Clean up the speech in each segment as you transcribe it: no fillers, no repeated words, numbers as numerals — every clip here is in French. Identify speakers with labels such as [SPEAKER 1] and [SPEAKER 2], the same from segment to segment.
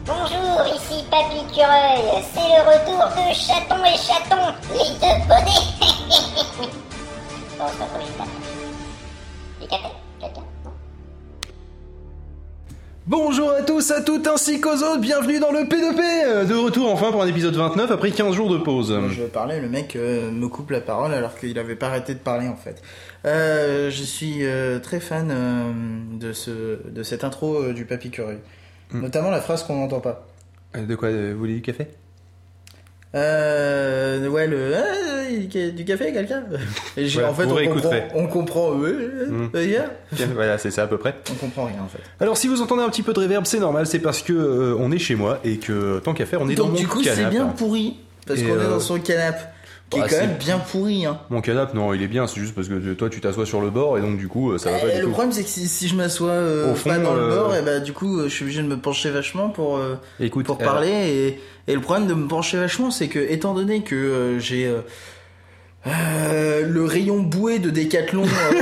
[SPEAKER 1] Bonjour, ici Papy Cureuil. C'est le retour de Chaton et Chaton, les deux bonnets. Bon, c'est pas trop vite. Du café? Quelqu'un? Non.
[SPEAKER 2] Bonjour à tous, à toutes ainsi qu'aux autres, bienvenue dans le P2P. De retour enfin pour un épisode 29 après 15 jours de pause.
[SPEAKER 3] Je vais parler, le mec me coupe la parole alors qu'il avait pas arrêté de parler en fait. Je suis très fan de cette intro du Papy Cureuil. Notamment la phrase qu'on n'entend pas.
[SPEAKER 2] De quoi, vous voulez du café?
[SPEAKER 3] Ouais, du café, quelqu'un?
[SPEAKER 2] Ouais,
[SPEAKER 3] en fait, on comprend.
[SPEAKER 2] Voilà, c'est ça à peu près.
[SPEAKER 3] On comprend rien en fait.
[SPEAKER 2] Alors, si vous entendez un petit peu de reverb, c'est normal, c'est parce que on est chez moi et que tant qu'à faire, on est dans mon canapé.
[SPEAKER 3] Donc, du coup, c'est bien pourri parce qu'on est dans son canapé. Qui est quand même bien pourri, hein.
[SPEAKER 2] Mon canapé, non, il est bien, c'est juste parce que toi tu t'assois sur le bord et donc du coup ça va pas du tout.
[SPEAKER 3] Le problème c'est que si je m'assois pas dans le bord, et bah du coup je suis obligé de me pencher vachement pour parler et le problème de me pencher vachement c'est que étant donné que j'ai le rayon bouée de Décathlon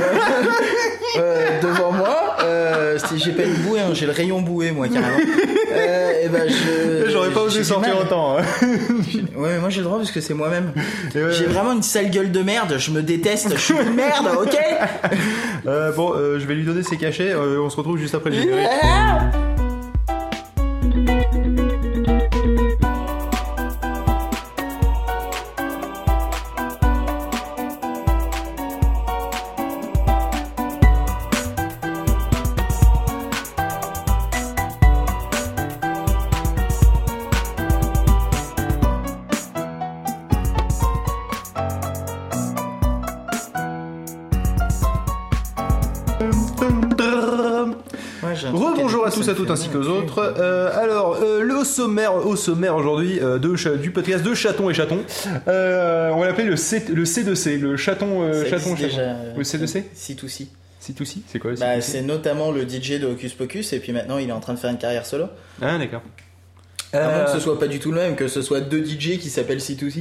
[SPEAKER 3] devant moi, j'ai pas une bouée, hein, j'ai le rayon bouée moi carrément. Et bah
[SPEAKER 2] j'aurais pas osé sortir autant. Hein.
[SPEAKER 3] Ouais, mais moi j'ai le droit parce que c'est moi-même. J'ai vraiment une sale gueule de merde, je me déteste, je suis une merde, ok.
[SPEAKER 2] Je vais lui donner ses cachets, on se retrouve juste après le générique. Rebonjour à tous, à toutes ainsi qu'aux autres. Le sommaire aujourd'hui du podcast de Chaton et Chaton. On va l'appeler le C2C, le chaton. Le C2C
[SPEAKER 3] C2C.
[SPEAKER 2] C2C, c'est quoi le C2C?
[SPEAKER 3] Bah, c'est notamment le DJ de Hocus Pocus et puis maintenant il est en train de faire une carrière solo.
[SPEAKER 2] Ah d'accord.
[SPEAKER 3] À moins que ce soit pas du tout le même, que ce soit deux DJ qui s'appellent C2C.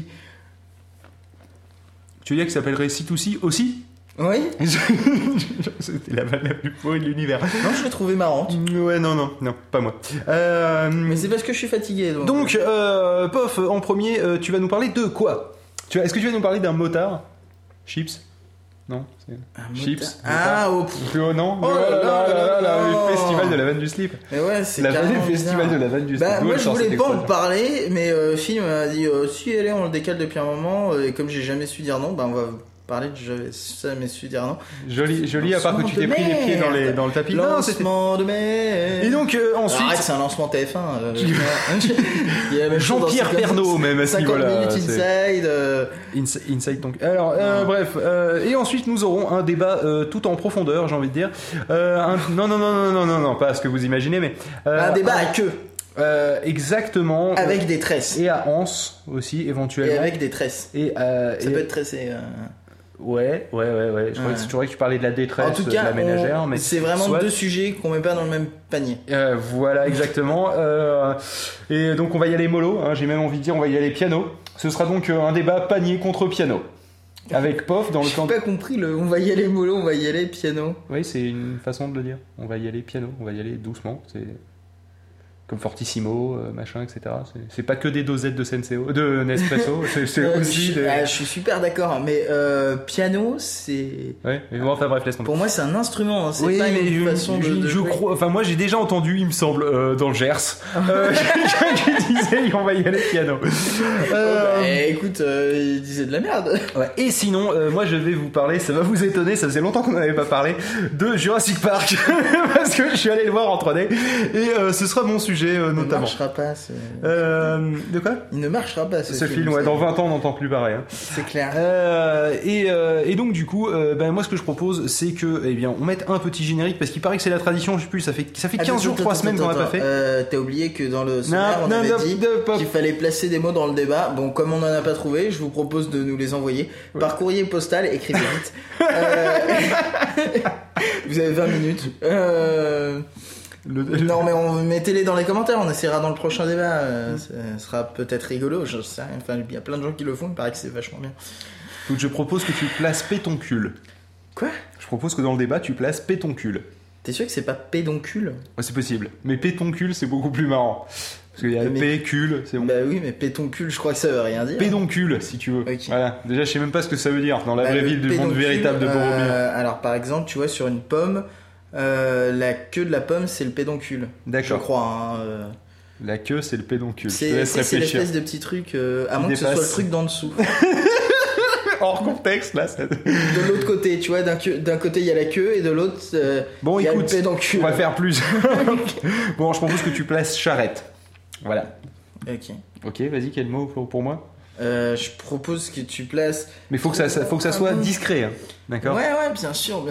[SPEAKER 2] Tu veux dire que ça s'appellerait C2C aussi?
[SPEAKER 3] Oui.
[SPEAKER 2] C'était la vanne la plus pourrie de l'univers.
[SPEAKER 3] Non, je l'ai trouvée marrante.
[SPEAKER 2] Ouais, non, pas moi.
[SPEAKER 3] Mais c'est parce que je suis fatigué.
[SPEAKER 2] Donc, Pof, en premier, tu vas nous parler de quoi? Est-ce que tu vas nous parler d'un motard? Chips? Non, Chips.
[SPEAKER 3] Ah,
[SPEAKER 2] non. Oh là, le festival de la vanne du slip.
[SPEAKER 3] Mais ouais, c'est
[SPEAKER 2] le festival de la vanne du slip.
[SPEAKER 3] Bah, moi je voulais pas en parler, mais Phil m'a dit si allez, on le décale depuis un moment, et comme j'ai jamais su dire non, bah on va parler de j'avais jamais su dire non.
[SPEAKER 2] Joli à part que tu t'es pris les pieds dans le tapis.
[SPEAKER 3] Lancement de mer.
[SPEAKER 2] Et donc ensuite.
[SPEAKER 3] Arrête, c'est un lancement TF1. Il y a la même
[SPEAKER 2] Jean-Pierre Pernaut même à ce niveau-là.
[SPEAKER 3] 50 minutes
[SPEAKER 2] inside donc. Alors bref. Et ensuite nous aurons un débat tout en profondeur, j'ai envie de dire. Non, pas à ce que vous imaginez, mais
[SPEAKER 3] un débat à queue.
[SPEAKER 2] Exactement.
[SPEAKER 3] Avec des tresses.
[SPEAKER 2] Et à anse aussi éventuellement.
[SPEAKER 3] Et avec des tresses. Ça peut être tressé.
[SPEAKER 2] Ouais. Je croyais que tu parlais de la détresse,
[SPEAKER 3] en tout cas,
[SPEAKER 2] de la ménagère, mais
[SPEAKER 3] c'est vraiment deux sujets qu'on met pas dans le même panier.
[SPEAKER 2] Voilà, exactement. Et donc on va y aller mollo. Hein, j'ai même envie de dire, on va y aller piano. Ce sera donc un débat panier contre piano. Avec Pof dans le camp.
[SPEAKER 3] J'ai pas compris on va y aller mollo, on va y aller piano.
[SPEAKER 2] Oui, c'est une façon de le dire. On va y aller piano, on va y aller doucement. C'est comme Fortissimo, machin, etc. C'est pas que des dosettes de Nespresso, c'est aussi
[SPEAKER 3] je suis super d'accord, mais piano, c'est...
[SPEAKER 2] Ouais, mais bon, enfin bref, laisse tomber.
[SPEAKER 3] Pour moi, c'est un instrument, hein, c'est pas une façon de
[SPEAKER 2] je crois, enfin moi j'ai déjà entendu, il me semble, dans le Gers, quelqu'un qui disait on va y aller piano.
[SPEAKER 3] Écoute, il disait de la merde.
[SPEAKER 2] Ouais. Et sinon, moi je vais vous parler, ça va vous étonner, ça faisait longtemps qu'on n'avait pas parlé, de Jurassic Park, parce que je suis allé le voir en 3D, et ce sera mon sujet. Notamment.
[SPEAKER 3] Il ne marchera pas.
[SPEAKER 2] De quoi?
[SPEAKER 3] Il ne marchera pas
[SPEAKER 2] ce film. Ouais, dans 20 ans, on n'entend plus pareil. Hein.
[SPEAKER 3] C'est clair.
[SPEAKER 2] Et donc du coup, moi ce que je propose, c'est que, eh bien, on mette un petit générique parce qu'il paraît que c'est la tradition. Je sais plus. Ça fait 15 jours, 3 semaines qu'on l'a pas fait.
[SPEAKER 3] T'as oublié que dans le sommaire, on avait dit qu'il fallait placer des mots dans le débat. Bon, comme on n'en a pas trouvé, je vous propose de nous les envoyer par courrier postal. Écrivez vite. Vous avez 20 minutes. Non, mais mettez-les dans les commentaires, on essaiera dans le prochain débat. Ça sera peut-être rigolo, je sais rien. Enfin, il y a plein de gens qui le font, il paraît que c'est vachement bien.
[SPEAKER 2] Donc je propose que tu places pétoncule.
[SPEAKER 3] Quoi?
[SPEAKER 2] Je propose que dans le débat, tu places pétoncule.
[SPEAKER 3] T'es sûr que c'est pas pédoncule?
[SPEAKER 2] Ouais, c'est possible. Mais pétoncule, c'est beaucoup plus marrant. Parce qu'il y a pécule, c'est bon.
[SPEAKER 3] Bah oui, mais pétoncule, je crois que ça veut rien dire.
[SPEAKER 2] Pédoncule, si tu veux.
[SPEAKER 3] Okay.
[SPEAKER 2] Voilà. Déjà, je sais même pas ce que ça veut dire dans la vraie vie du monde véritable de Boromir.
[SPEAKER 3] Alors, par exemple, tu vois, sur une pomme, la queue de la pomme, c'est le pédoncule.
[SPEAKER 2] D'accord.
[SPEAKER 3] Je crois.
[SPEAKER 2] La queue, c'est le pédoncule.
[SPEAKER 3] C'est l'espèce de petit truc, à moins que ce soit le truc d'en dessous.
[SPEAKER 2] Hors contexte, là.
[SPEAKER 3] De l'autre côté, tu vois, d'un côté il y a la queue et de l'autre
[SPEAKER 2] bon,
[SPEAKER 3] il y a
[SPEAKER 2] écoute,
[SPEAKER 3] le pédoncule.
[SPEAKER 2] On va faire plus. Bon, je propose que tu places charrette. Voilà. Ok, vas-y, quel mot pour moi?
[SPEAKER 3] Je propose que tu places.
[SPEAKER 2] Mais faut que ça soit discret, hein. D'accord?
[SPEAKER 3] Ouais, bien sûr.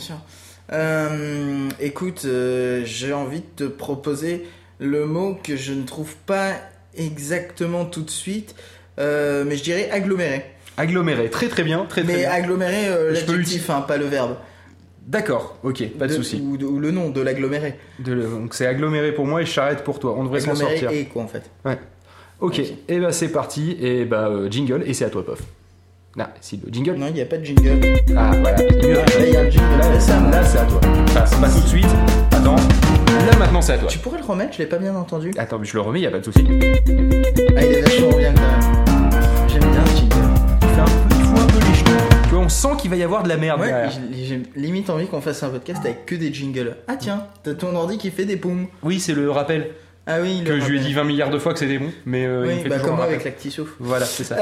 [SPEAKER 3] Écoute, j'ai envie de te proposer le mot que je ne trouve pas exactement tout de suite, mais je dirais aggloméré.
[SPEAKER 2] Aggloméré, très très bien, très
[SPEAKER 3] mais
[SPEAKER 2] bien.
[SPEAKER 3] Aggloméré, l'adjectif, pas le verbe.
[SPEAKER 2] D'accord, ok, pas de souci.
[SPEAKER 3] Ou le nom de l'aggloméré.
[SPEAKER 2] Donc c'est aggloméré pour moi et charrette pour toi. On devrait s'en sortir.
[SPEAKER 3] Et quoi en fait.
[SPEAKER 2] Ouais. Ok, et bah c'est parti, et bah jingle, et c'est à toi, Pof. Non, si le jingle.
[SPEAKER 3] Non, il n'y a pas de jingle.
[SPEAKER 2] Ah voilà, c'est mieux.
[SPEAKER 3] Là, il y a le jingle.
[SPEAKER 2] Là, c'est à toi. Enfin, c'est pas tout de suite. Attends. Là maintenant c'est à toi.
[SPEAKER 3] Tu pourrais le remettre, je l'ai pas bien entendu.
[SPEAKER 2] Attends, mais je le remets, y a pas de souci.
[SPEAKER 3] Ah, il est vachement bien quand même. J'aime bien le jingle.
[SPEAKER 2] Il faut un peu les cheveux. Tu vois, on sent qu'il va y avoir de la merde.
[SPEAKER 3] Ouais, j'ai limite envie qu'on fasse un podcast avec que des jingles. Ah tiens, t'as ton ordi qui fait des poums.
[SPEAKER 2] Oui, c'est le rappel.
[SPEAKER 3] Ah oui,
[SPEAKER 2] que je lui ai dit 20 milliards de fois que c'était bon, mais il me fait toujours
[SPEAKER 3] comme moi
[SPEAKER 2] rappel.
[SPEAKER 3] avec l'Actisouffle.
[SPEAKER 2] Voilà, c'est ça.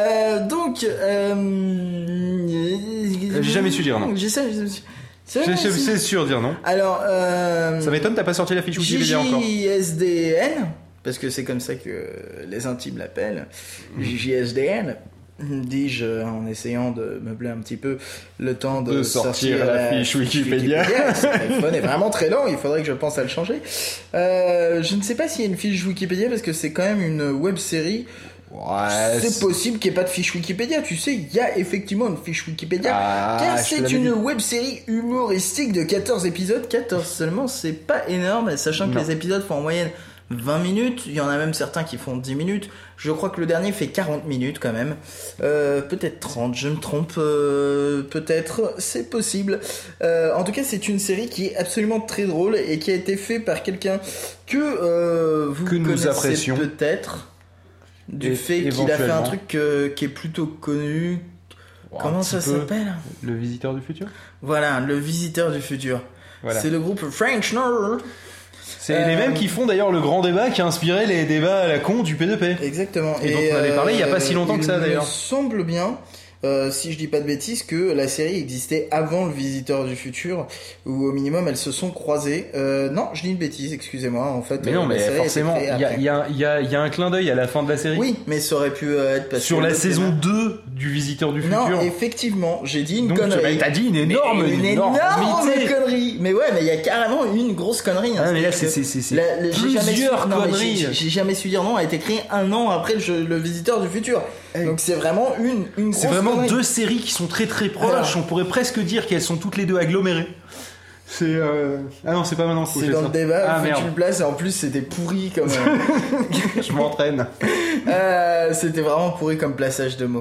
[SPEAKER 3] J'ai
[SPEAKER 2] jamais su dire non. C'est sûr de dire non.
[SPEAKER 3] Alors,
[SPEAKER 2] ça m'étonne, t'as pas sorti la fiche Wikipédia encore.
[SPEAKER 3] JJSDN, parce que c'est comme ça que les intimes l'appellent. JJSDN. Dis-je en essayant de meubler un petit peu le temps de sortir
[SPEAKER 2] la fiche Wikipédia.
[SPEAKER 3] Ce téléphone est vraiment très long, il faudrait que je pense à le changer. Je ne sais pas s'il y a une fiche Wikipédia parce que c'est quand même une web série.
[SPEAKER 2] Ouais,
[SPEAKER 3] c'est possible qu'il n'y ait pas de fiche Wikipédia, tu sais, il y a effectivement une fiche Wikipédia, car c'est une web série humoristique de 14 épisodes. 14 seulement, c'est pas énorme, sachant que les épisodes font en moyenne 20 minutes, il y en a même certains qui font 10 minutes. Je crois que le dernier fait 40 minutes quand même. Peut-être 30, je me trompe. Peut-être, c'est possible. En tout cas, c'est une série qui est absolument très drôle et qui a été faite par quelqu'un que vous connaissez peut-être. Du fait qu'il a fait un truc qui est plutôt connu. Comment ça s'appelle ?
[SPEAKER 2] Le Visiteur du Futur ?
[SPEAKER 3] Voilà, le Visiteur du Futur. Voilà. C'est le groupe French Nerd.
[SPEAKER 2] C'est les mêmes qui font d'ailleurs le grand débat qui a inspiré les débats à la con du P2P.
[SPEAKER 3] Exactement.
[SPEAKER 2] Et dont on avait parlé il n'y a pas si longtemps que ça d'ailleurs.
[SPEAKER 3] Il me semble bien, si je dis pas de bêtises, que la série existait avant le Visiteur du Futur, ou au minimum elles se sont croisées. Non, je dis une bêtise, excusez-moi. En fait,
[SPEAKER 2] mais non, mais forcément, il y a un clin d'œil à la fin de la série.
[SPEAKER 3] Oui, mais ça aurait pu être passé
[SPEAKER 2] sur la saison 2 du Visiteur du Futur.
[SPEAKER 3] Non, effectivement, j'ai dit une connerie.
[SPEAKER 2] T'as dit une énorme
[SPEAKER 3] connerie. Mais ouais, mais il y a carrément une grosse connerie.
[SPEAKER 2] Ah, mais là, c'est plusieurs conneries.
[SPEAKER 3] J'ai jamais su dire non, a été créé un an après le Visiteur du Futur. Donc c'est vraiment une grosse
[SPEAKER 2] c'est vraiment
[SPEAKER 3] connerie.
[SPEAKER 2] Deux séries qui sont très très proches. Alors, on pourrait presque dire qu'elles sont toutes les deux agglomérées. C'est ah non, c'est pas maintenant.
[SPEAKER 3] C'est dans le débat. Faut que tu le places. Et en plus, c'était pourri comme.
[SPEAKER 2] Je m'entraîne.
[SPEAKER 3] C'était vraiment pourri comme plaçage de mots.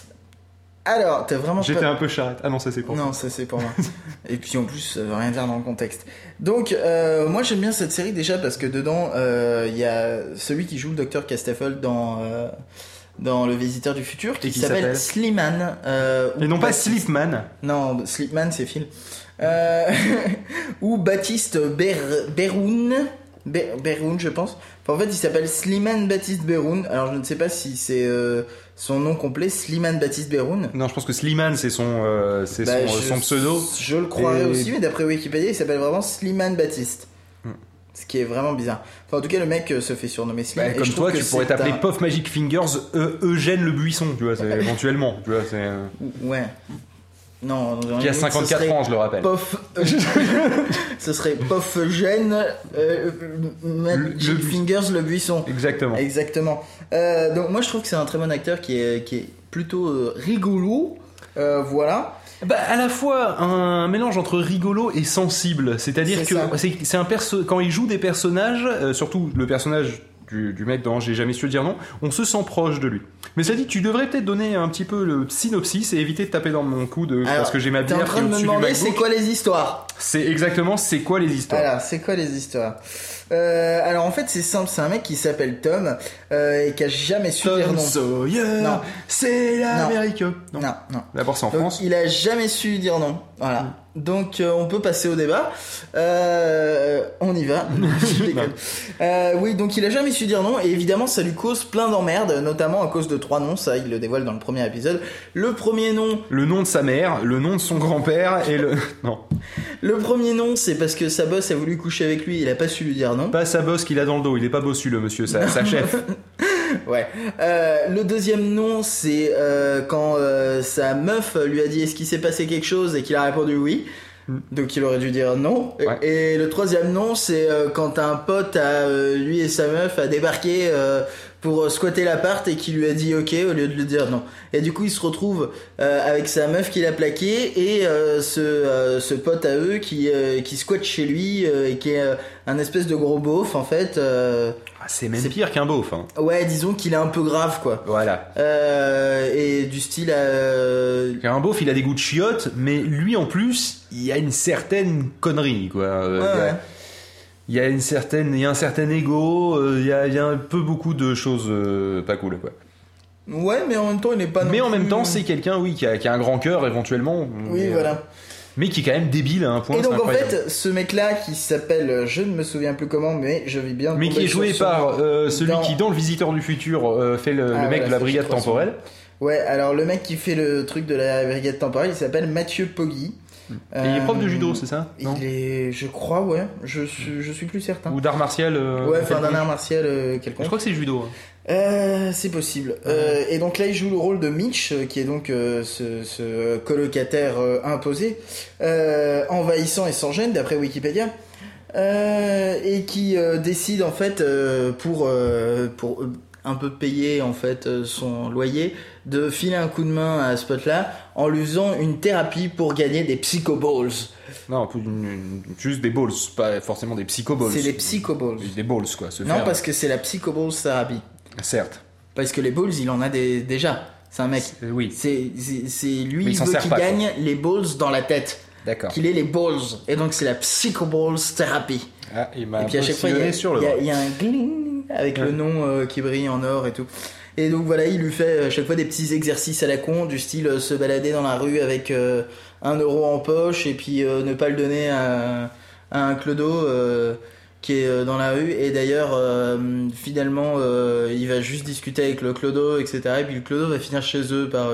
[SPEAKER 3] Alors, t'as vraiment.
[SPEAKER 2] J'étais un peu charrette. Ah non, ça c'est pour moi.
[SPEAKER 3] Non, ça c'est pour moi. Et puis en plus, ça veut rien dire dans le contexte. Donc, moi j'aime bien cette série déjà parce que dedans, il y a celui qui joue le docteur Castafel dans Le Visiteur du Futur, qui s'appelle Slimane.
[SPEAKER 2] Et non pas Slipman.
[SPEAKER 3] Non, Slipman c'est Phil. Ou Baptiste Beroun. Beroun, je pense. Enfin, en fait, il s'appelle Slimane Baptiste Beroun. Alors, je ne sais pas si c'est son nom complet, Slimane Baptiste Beroun.
[SPEAKER 2] Non, je pense que Slimane, c'est son pseudo.
[SPEAKER 3] Je le croirais aussi, mais d'après Wikipédia, il s'appelle vraiment Slimane Baptiste. Ce qui est vraiment bizarre. Enfin, en tout cas, le mec se fait surnommer Slim.
[SPEAKER 2] Bah, comme toi, tu pourrais t'appeler Puff Magic Fingers Eugène Le Buisson, tu vois, éventuellement. Tu vois, c'est...
[SPEAKER 3] Ouais. Non,
[SPEAKER 2] qui a 54 ans, je le rappelle.
[SPEAKER 3] Ce serait Puff Eugène Magic Fingers Le Buisson. Exactement. Donc, moi, je trouve que c'est un très bon acteur qui est plutôt rigolo. Voilà.
[SPEAKER 2] Bah, à la fois un mélange entre rigolo et sensible, c'est-à-dire que c'est un quand il joue des personnages, surtout le personnage du mec dont j'ai jamais su dire non, on se sent proche de lui. Mais ça dit, tu devrais peut-être donner un petit peu le synopsis et éviter de taper dans mon coude parce que j'ai ma bière.
[SPEAKER 3] T'es en train de me demander c'est quoi les histoires?
[SPEAKER 2] C'est exactement c'est quoi les histoires.
[SPEAKER 3] Alors c'est quoi les histoires? Alors en fait c'est simple, c'est un mec qui s'appelle Tom et qui a jamais su dire non.
[SPEAKER 2] Sawyer, non, c'est l'Amérique.
[SPEAKER 3] Non.
[SPEAKER 2] D'abord c'est en France.
[SPEAKER 3] Il a jamais su dire non. Voilà. Donc on peut passer au débat. On y va. Je déconne. Oui, donc il a jamais su dire non et évidemment ça lui cause plein d'emmerdes, notamment à cause de 3 noms. Ça, il le dévoile dans le premier épisode. Le premier nom.
[SPEAKER 2] Le nom de sa mère, le nom de son grand-père et le. Non.
[SPEAKER 3] Le premier nom, c'est parce que sa boss a voulu coucher avec lui. Il a pas su lui dire non.
[SPEAKER 2] Pas sa boss qu'il a dans le dos. Il est pas bossu le monsieur, sa chef.
[SPEAKER 3] Ouais. Le deuxième nom, c'est quand sa meuf lui a dit est-ce qu'il s'est passé quelque chose et qu'il a répondu oui. Donc il aurait dû dire non. Ouais. Et le troisième nom, c'est quand un pote à lui et sa meuf a débarqué pour squatter l'appart et qui lui a dit ok au lieu de lui dire non. Et du coup il se retrouve avec sa meuf qu'il a plaqué et ce pote à eux qui squatte chez lui et qui est un espèce de gros beauf en fait.
[SPEAKER 2] C'est même pire qu'un beauf. Hein.
[SPEAKER 3] Ouais, disons qu'il est un peu grave quoi.
[SPEAKER 2] Voilà.
[SPEAKER 3] Et du style.
[SPEAKER 2] Un beauf, il a des goûts de chiottes, mais lui en plus, il y a une certaine connerie quoi.
[SPEAKER 3] Ouais.
[SPEAKER 2] Il y a un certain ego, il y a un peu beaucoup de choses pas cool quoi.
[SPEAKER 3] Ouais, mais en même temps, il n'est pas.
[SPEAKER 2] Mais en même temps, c'est quelqu'un, oui, qui a un grand cœur éventuellement.
[SPEAKER 3] Oui, voilà.
[SPEAKER 2] Mais qui est quand même débile à un point.
[SPEAKER 3] Et donc en fait, ce mec-là qui s'appelle, je ne me souviens plus comment, mais je vais bien.
[SPEAKER 2] Mais qui est joué par celui qui, dans Le Visiteur du Futur, fait le mec de la brigade temporelle.
[SPEAKER 3] Ouais, alors le mec qui fait le truc de la brigade temporelle, il s'appelle Mathieu Poggi.
[SPEAKER 2] Et il est prof de judo, c'est ça?
[SPEAKER 3] Il est, je crois, ouais. Je suis plus certain.
[SPEAKER 2] Ou d'art martial.
[SPEAKER 3] Ouais, enfin d'un art martial quelconque.
[SPEAKER 2] Je crois que c'est judo.
[SPEAKER 3] C'est possible. Et donc là, il joue le rôle de Mitch, qui est donc ce colocataire imposé, envahissant et sans gêne, d'après Wikipédia, et qui décide en fait pour un peu payer en fait son loyer, de filer un coup de main à ce pote-là en lui faisant une thérapie pour gagner des psychoballs.
[SPEAKER 2] Non, juste des balls, pas forcément des psychoballs.
[SPEAKER 3] C'est des psychoballs.
[SPEAKER 2] Des balls quoi.
[SPEAKER 3] Non, parce que c'est la psychoballs thérapie.
[SPEAKER 2] Certes.
[SPEAKER 3] Parce que les balls, il en a déjà. C'est un mec.
[SPEAKER 2] Oui.
[SPEAKER 3] C'est lui, il veut qu'il gagne les balls dans la tête.
[SPEAKER 2] D'accord.
[SPEAKER 3] Qu'il ait les balls. Et donc c'est la psychoballs thérapie.
[SPEAKER 2] Ah, il m'a.
[SPEAKER 3] Et puis à chaque fois, il y a un gling avec le nom qui brille en or et tout. Et donc voilà, il lui fait à chaque fois des petits exercices à la con, du style se balader dans la rue avec 1 euro en poche et puis ne pas le donner à un clodo qui est dans la rue. Et d'ailleurs, finalement, il va juste discuter avec le clodo, etc. Et puis le clodo va finir chez eux par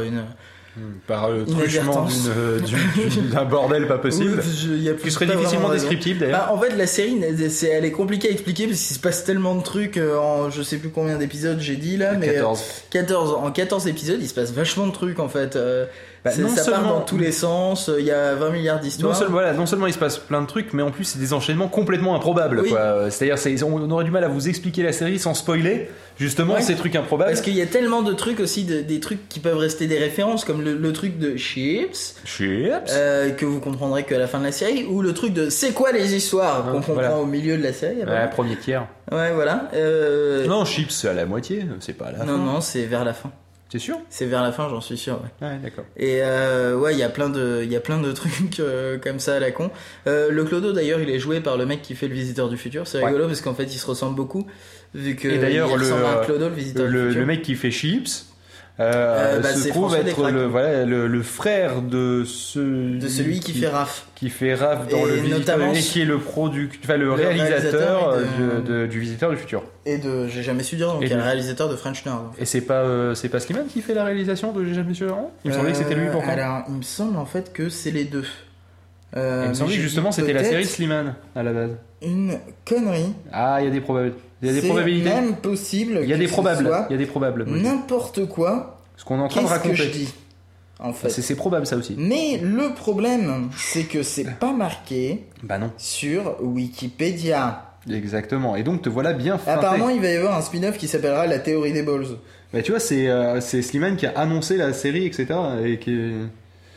[SPEAKER 2] le truchement d'un bordel pas possible, qui serait difficilement descriptible d'ailleurs.
[SPEAKER 3] En fait, la série, elle est compliquée à expliquer parce qu'il se passe tellement de trucs en je sais plus combien d'épisodes j'ai dit là, mais 14. En 14 épisodes, il se passe vachement de trucs en fait. Ça part dans tous les sens, il y a 20 milliards d'histoires.
[SPEAKER 2] Non seulement il se passe plein de trucs, mais en plus c'est des enchaînements complètement improbables.
[SPEAKER 3] Oui.
[SPEAKER 2] Quoi. C'est-à-dire, on aurait du mal à vous exexpliquer la série sans spoiler justement ces trucs improbables.
[SPEAKER 3] Parce qu'il y a tellement de trucs aussi, des trucs qui peuvent rester des références, comme le truc de Chips. Que vous comprendrez qu'à la fin de la série, ou le truc de c'est quoi les histoires qu'on comprend au milieu de la série.
[SPEAKER 2] Premier tiers.
[SPEAKER 3] Ouais, voilà.
[SPEAKER 2] Non, Chips c'est à la moitié, c'est pas à la fin.
[SPEAKER 3] Non, c'est vers la fin.
[SPEAKER 2] C'est sûr?
[SPEAKER 3] C'est vers la fin, j'en suis sûr.
[SPEAKER 2] Ouais, d'accord.
[SPEAKER 3] Et ouais, il y a plein de trucs comme ça à la con. Le clodo d'ailleurs, il est joué par le mec qui fait Le Visiteur du Futur. C'est rigolo parce qu'en fait, il se ressemble beaucoup. Vu que
[SPEAKER 2] et d'ailleurs,
[SPEAKER 3] il ressemble à Clodo, le Visiteur du Futur.
[SPEAKER 2] Le mec qui fait Chips se trouve être le frère de celui
[SPEAKER 3] qui fait Raph.
[SPEAKER 2] Qui fait Raph dans Le Visiteur et qui est le réalisateur du Visiteur du Futur.
[SPEAKER 3] Et J'ai jamais su dire, donc il y a le réalisateur de French Nerd.
[SPEAKER 2] Et c'est pas Slimane qui fait la réalisation de J'ai jamais su dire? Il me semblait que c'était lui pourtant.
[SPEAKER 3] Alors, il me semble en fait que c'est les deux.
[SPEAKER 2] Il me semblait que justement c'était la série Slimane à la base.
[SPEAKER 3] Une connerie.
[SPEAKER 2] Ah, il y a des probabilités.
[SPEAKER 3] C'est même possible.
[SPEAKER 2] Il y a des probables.
[SPEAKER 3] N'importe quoi.
[SPEAKER 2] Ce qu'on est en train de raconter.
[SPEAKER 3] Que je dis, en fait.
[SPEAKER 2] C'est probable ça aussi.
[SPEAKER 3] Mais le problème, c'est que c'est pas marqué.
[SPEAKER 2] Bah non.
[SPEAKER 3] Sur Wikipédia.
[SPEAKER 2] Exactement. Et donc te voilà bien feinté.
[SPEAKER 3] Apparemment, il va y avoir un spin-off qui s'appellera La théorie des balls.
[SPEAKER 2] Bah tu vois, c'est Slimane qui a annoncé la série, etc. Et qui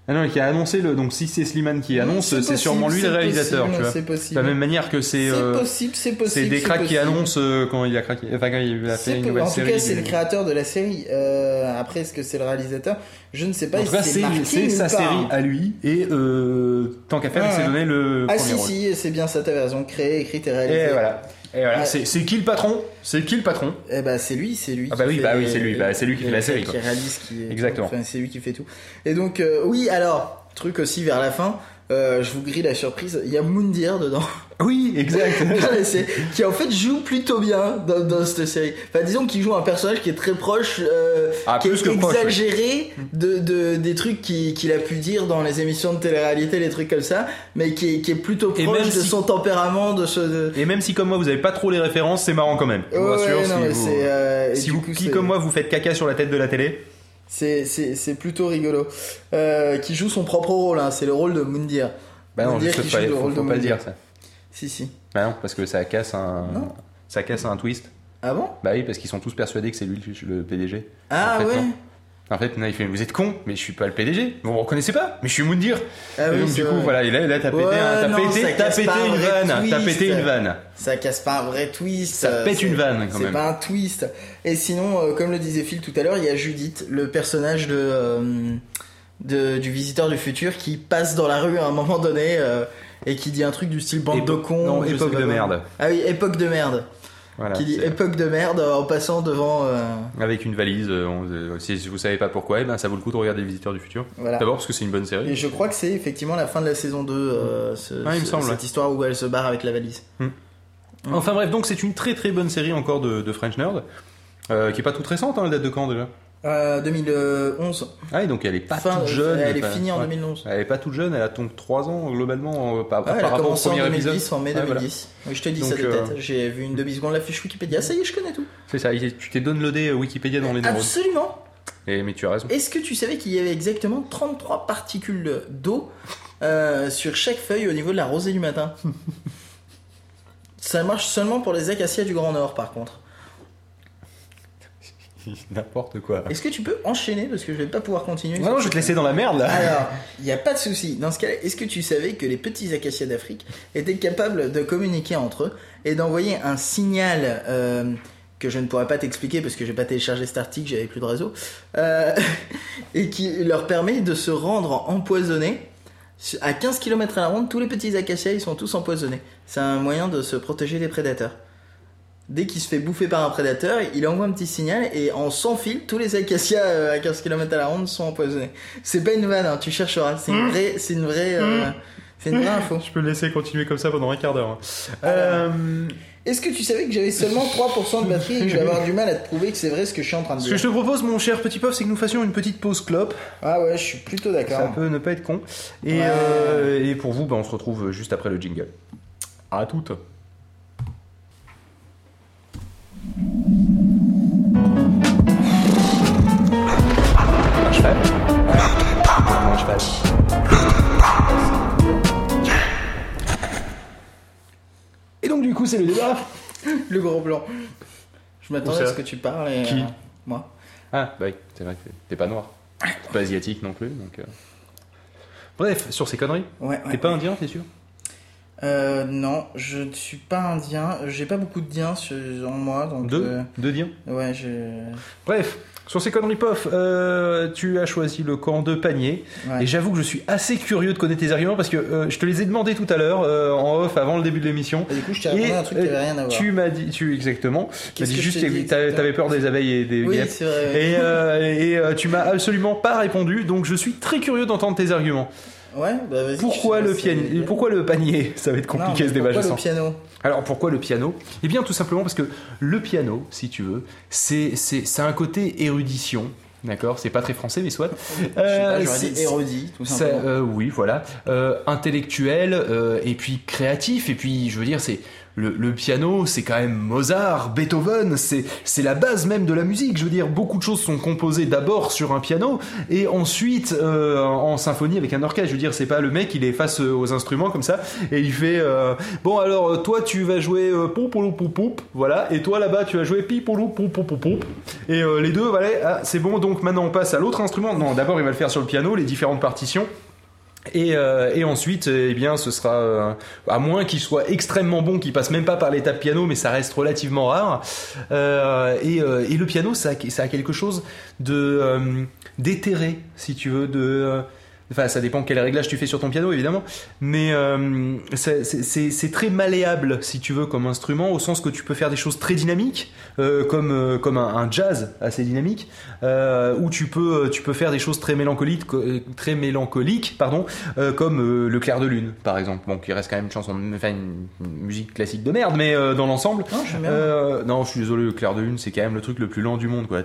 [SPEAKER 2] Ah non, qui a annoncé donc si c'est Slimane qui annonce, c'est sûrement lui le réalisateur, tu vois.
[SPEAKER 3] C'est possible.
[SPEAKER 2] De la même manière que c'est
[SPEAKER 3] possible.
[SPEAKER 2] C'est des cracks qui annoncent quand il a craqué, enfin quand il a fait une nouvelle série.
[SPEAKER 3] En tout cas, c'est le créateur de la série. Après, est-ce que c'est le réalisateur? Je ne sais pas.
[SPEAKER 2] En tout cas, c'est sa série à lui et tant qu'à faire, il s'est donné le premier rôle.
[SPEAKER 3] Si, c'est bien ça, t'avais raison. Créé, écrit et réalisé.
[SPEAKER 2] Et voilà, c'est qui le patron?
[SPEAKER 3] Eh ben c'est lui.
[SPEAKER 2] Ah bah oui, c'est lui. C'est lui qui fait la série.
[SPEAKER 3] Qui réalise,
[SPEAKER 2] exactement.
[SPEAKER 3] Enfin, c'est lui qui fait tout. Et donc oui, alors truc aussi vers la fin. Je vous grille la surprise. Il y a Moundir dedans.
[SPEAKER 2] Oui, exact.
[SPEAKER 3] Qui en fait joue plutôt bien dans cette série. Enfin, disons qu'il joue un personnage qui est très proche, qui est exagéré des trucs qu'il a pu dire dans les émissions de télé-réalité, les trucs comme ça, mais qui est plutôt proche de son tempérament,
[SPEAKER 2] Et même si comme moi vous avez pas trop les références, c'est marrant quand même. Je vous rassure, si vous comme moi vous faites caca sur la tête de la télé.
[SPEAKER 3] C'est plutôt rigolo. Qui joue son propre rôle, hein. C'est le rôle de Moundir.
[SPEAKER 2] Bah non, juste faut pas le dire ça.
[SPEAKER 3] Si.
[SPEAKER 2] Bah non, parce que ça casse un twist.
[SPEAKER 3] Ah bon?
[SPEAKER 2] Bah oui, parce qu'ils sont tous persuadés que c'est lui le PDG.
[SPEAKER 3] Ah
[SPEAKER 2] en fait,
[SPEAKER 3] ouais.
[SPEAKER 2] Non. En fait, il fait, vous êtes con, mais je suis pas le PDG. Vous me reconnaissez pas, mais je suis Moundir.
[SPEAKER 3] Ah oui,
[SPEAKER 2] donc du coup, voilà, et là t'as pété une vanne.
[SPEAKER 3] Ça casse pas un vrai twist.
[SPEAKER 2] Ça pète une vanne quand même.
[SPEAKER 3] C'est pas un twist. Et sinon, comme le disait Phil tout à l'heure, il y a Judith, le personnage du visiteur du futur qui passe dans la rue à un moment donné et qui dit un truc du style bande de cons.
[SPEAKER 2] Non, époque de merde.
[SPEAKER 3] Ah oui, époque de merde.
[SPEAKER 2] Voilà,
[SPEAKER 3] qui dit époque de merde en passant devant
[SPEAKER 2] avec une valise. Si vous savez pas pourquoi, ça vaut le coup de regarder les visiteurs du futur. Voilà. D'abord parce que c'est une bonne série.
[SPEAKER 3] Et je crois que c'est effectivement la fin de la saison 2
[SPEAKER 2] il me semble,
[SPEAKER 3] cette histoire où elle se barre avec la valise.
[SPEAKER 2] Enfin bref, donc c'est une très très bonne série encore de French Nerd qui est pas toute récente, elle date de quand déjà?
[SPEAKER 3] 2011.
[SPEAKER 2] Ah oui, donc elle est pas toute jeune.
[SPEAKER 3] Elle est finie en 2011.
[SPEAKER 2] Elle est pas toute jeune, elle a donc 3 ans globalement par
[SPEAKER 3] elle a
[SPEAKER 2] rapport au
[SPEAKER 3] commencé
[SPEAKER 2] premier
[SPEAKER 3] en 2010,
[SPEAKER 2] épisode.
[SPEAKER 3] En mai 2010. Voilà. Oui, je te dis donc, ça de tête. J'ai vu une demi-seconde la fiche Wikipédia, ça y est, je connais tout.
[SPEAKER 2] C'est ça, tu t'es downloadé Wikipédia dans les neurones.
[SPEAKER 3] Absolument.
[SPEAKER 2] Mais tu as raison.
[SPEAKER 3] Est-ce que tu savais qu'il y avait exactement 33 particules d'eau sur chaque feuille au niveau de la rosée du matin? Ça marche seulement pour les acacias du Grand Nord par contre.
[SPEAKER 2] N'importe quoi.
[SPEAKER 3] Est-ce que tu peux enchaîner parce que je vais pas pouvoir continuer?
[SPEAKER 2] Non, je vais te laisser dans la merde là.
[SPEAKER 3] Alors, il n'y a pas de souci. Dans ce cas-là, est-ce que tu savais que les petits acacias d'Afrique étaient capables de communiquer entre eux et d'envoyer un signal que je ne pourrais pas t'expliquer parce que j'ai pas téléchargé cet article, j'avais plus de réseau, et qui leur permet de se rendre empoisonnés à 15 km à la ronde. Tous les petits acacias, ils sont tous empoisonnés. C'est un moyen de se protéger des prédateurs. Dès qu'il se fait bouffer par un prédateur, il envoie un petit signal et en sans fil, tous les acacias à 15 km à la ronde sont empoisonnés. C'est pas une vanne, hein, tu chercheras. C'est une vraie info.
[SPEAKER 2] Je peux le laisser continuer comme ça pendant un quart d'heure.
[SPEAKER 3] Est-ce que tu savais que j'avais seulement 3% de batterie et que je vais avoir du mal à te prouver que c'est vrai ce que je suis en train de dire?
[SPEAKER 2] Ce que je te propose, mon cher petit pof, c'est que nous fassions une petite pause clope.
[SPEAKER 3] Ah ouais, je suis plutôt d'accord.
[SPEAKER 2] Ça peut ne pas être con. Et pour vous, on se retrouve juste après le jingle. À toutes. Un cheval. Un cheval. Et donc du coup c'est le débat.
[SPEAKER 3] Le gros blanc. Je m'attendais à ce que tu parles et...
[SPEAKER 2] Qui
[SPEAKER 3] moi.
[SPEAKER 2] Ah bah oui, c'est vrai que t'es pas noir. T'es pas asiatique non plus, donc... Bref, sur ces conneries.
[SPEAKER 3] Ouais.
[SPEAKER 2] T'es pas indien, t'es sûr?
[SPEAKER 3] Non, je ne suis pas indien. J'ai pas beaucoup de diens en moi, donc...
[SPEAKER 2] Deux diens?
[SPEAKER 3] Ouais,
[SPEAKER 2] Bref, sur ces conneries pof, tu as choisi le camp de Panier. Ouais. Et j'avoue que je suis assez curieux de connaître tes arguments parce que je te les ai demandés tout à l'heure en off avant le début de l'émission.
[SPEAKER 3] Et du coup, je t'ai répondu un truc qui avait rien à voir.
[SPEAKER 2] Tu m'as dit, exactement. Tu m'as dit juste que t'avais peur des abeilles et des guêpes.
[SPEAKER 3] C'est vrai.
[SPEAKER 2] Et tu m'as absolument pas répondu, donc je suis très curieux d'entendre tes arguments.
[SPEAKER 3] Ouais, bah vas-y.
[SPEAKER 2] Pourquoi le panier? Ça va être compliqué ce débat.
[SPEAKER 3] Pourquoi le piano?
[SPEAKER 2] Alors pourquoi le piano? Eh bien tout simplement parce que le piano, si tu veux, c'est un côté érudition. D'accord, c'est pas très français mais soit.
[SPEAKER 3] J'aurais dit érudit, tout simplement.
[SPEAKER 2] Oui, voilà, intellectuel et puis créatif et puis je veux dire c'est le piano, c'est quand même Mozart, Beethoven, c'est la base même de la musique. Je veux dire, beaucoup de choses sont composées d'abord sur un piano et ensuite en symphonie avec un orchestre. Je veux dire, c'est pas le mec, il est face aux instruments comme ça et il fait bon alors toi tu vas jouer voilà, et toi là-bas tu vas jouer pipolou pou pou pou pou et les deux voilà, c'est bon. donc maintenant on passe à l'autre instrument. Non, d'abord il va le faire sur le piano, les différentes partitions. Et ensuite, eh bien, ce sera à moins qu'il soit extrêmement bon, qu'il passe même pas par l'étape piano, mais ça reste relativement rare. Et le piano, ça a quelque chose de d'éthéré, si tu veux, Enfin, ça dépend quel réglage tu fais sur ton piano, évidemment, mais c'est très malléable, si tu veux, comme instrument, au sens que tu peux faire des choses très dynamiques, comme un jazz assez dynamique, ou tu peux faire des choses très mélancoliques, comme le clair de lune, par exemple. Bon, qui reste quand même une musique classique de merde, mais dans l'ensemble.
[SPEAKER 3] Non, j'aime bien.
[SPEAKER 2] Non, je suis désolé, le clair de lune, c'est quand même le truc le plus lent du monde, quoi.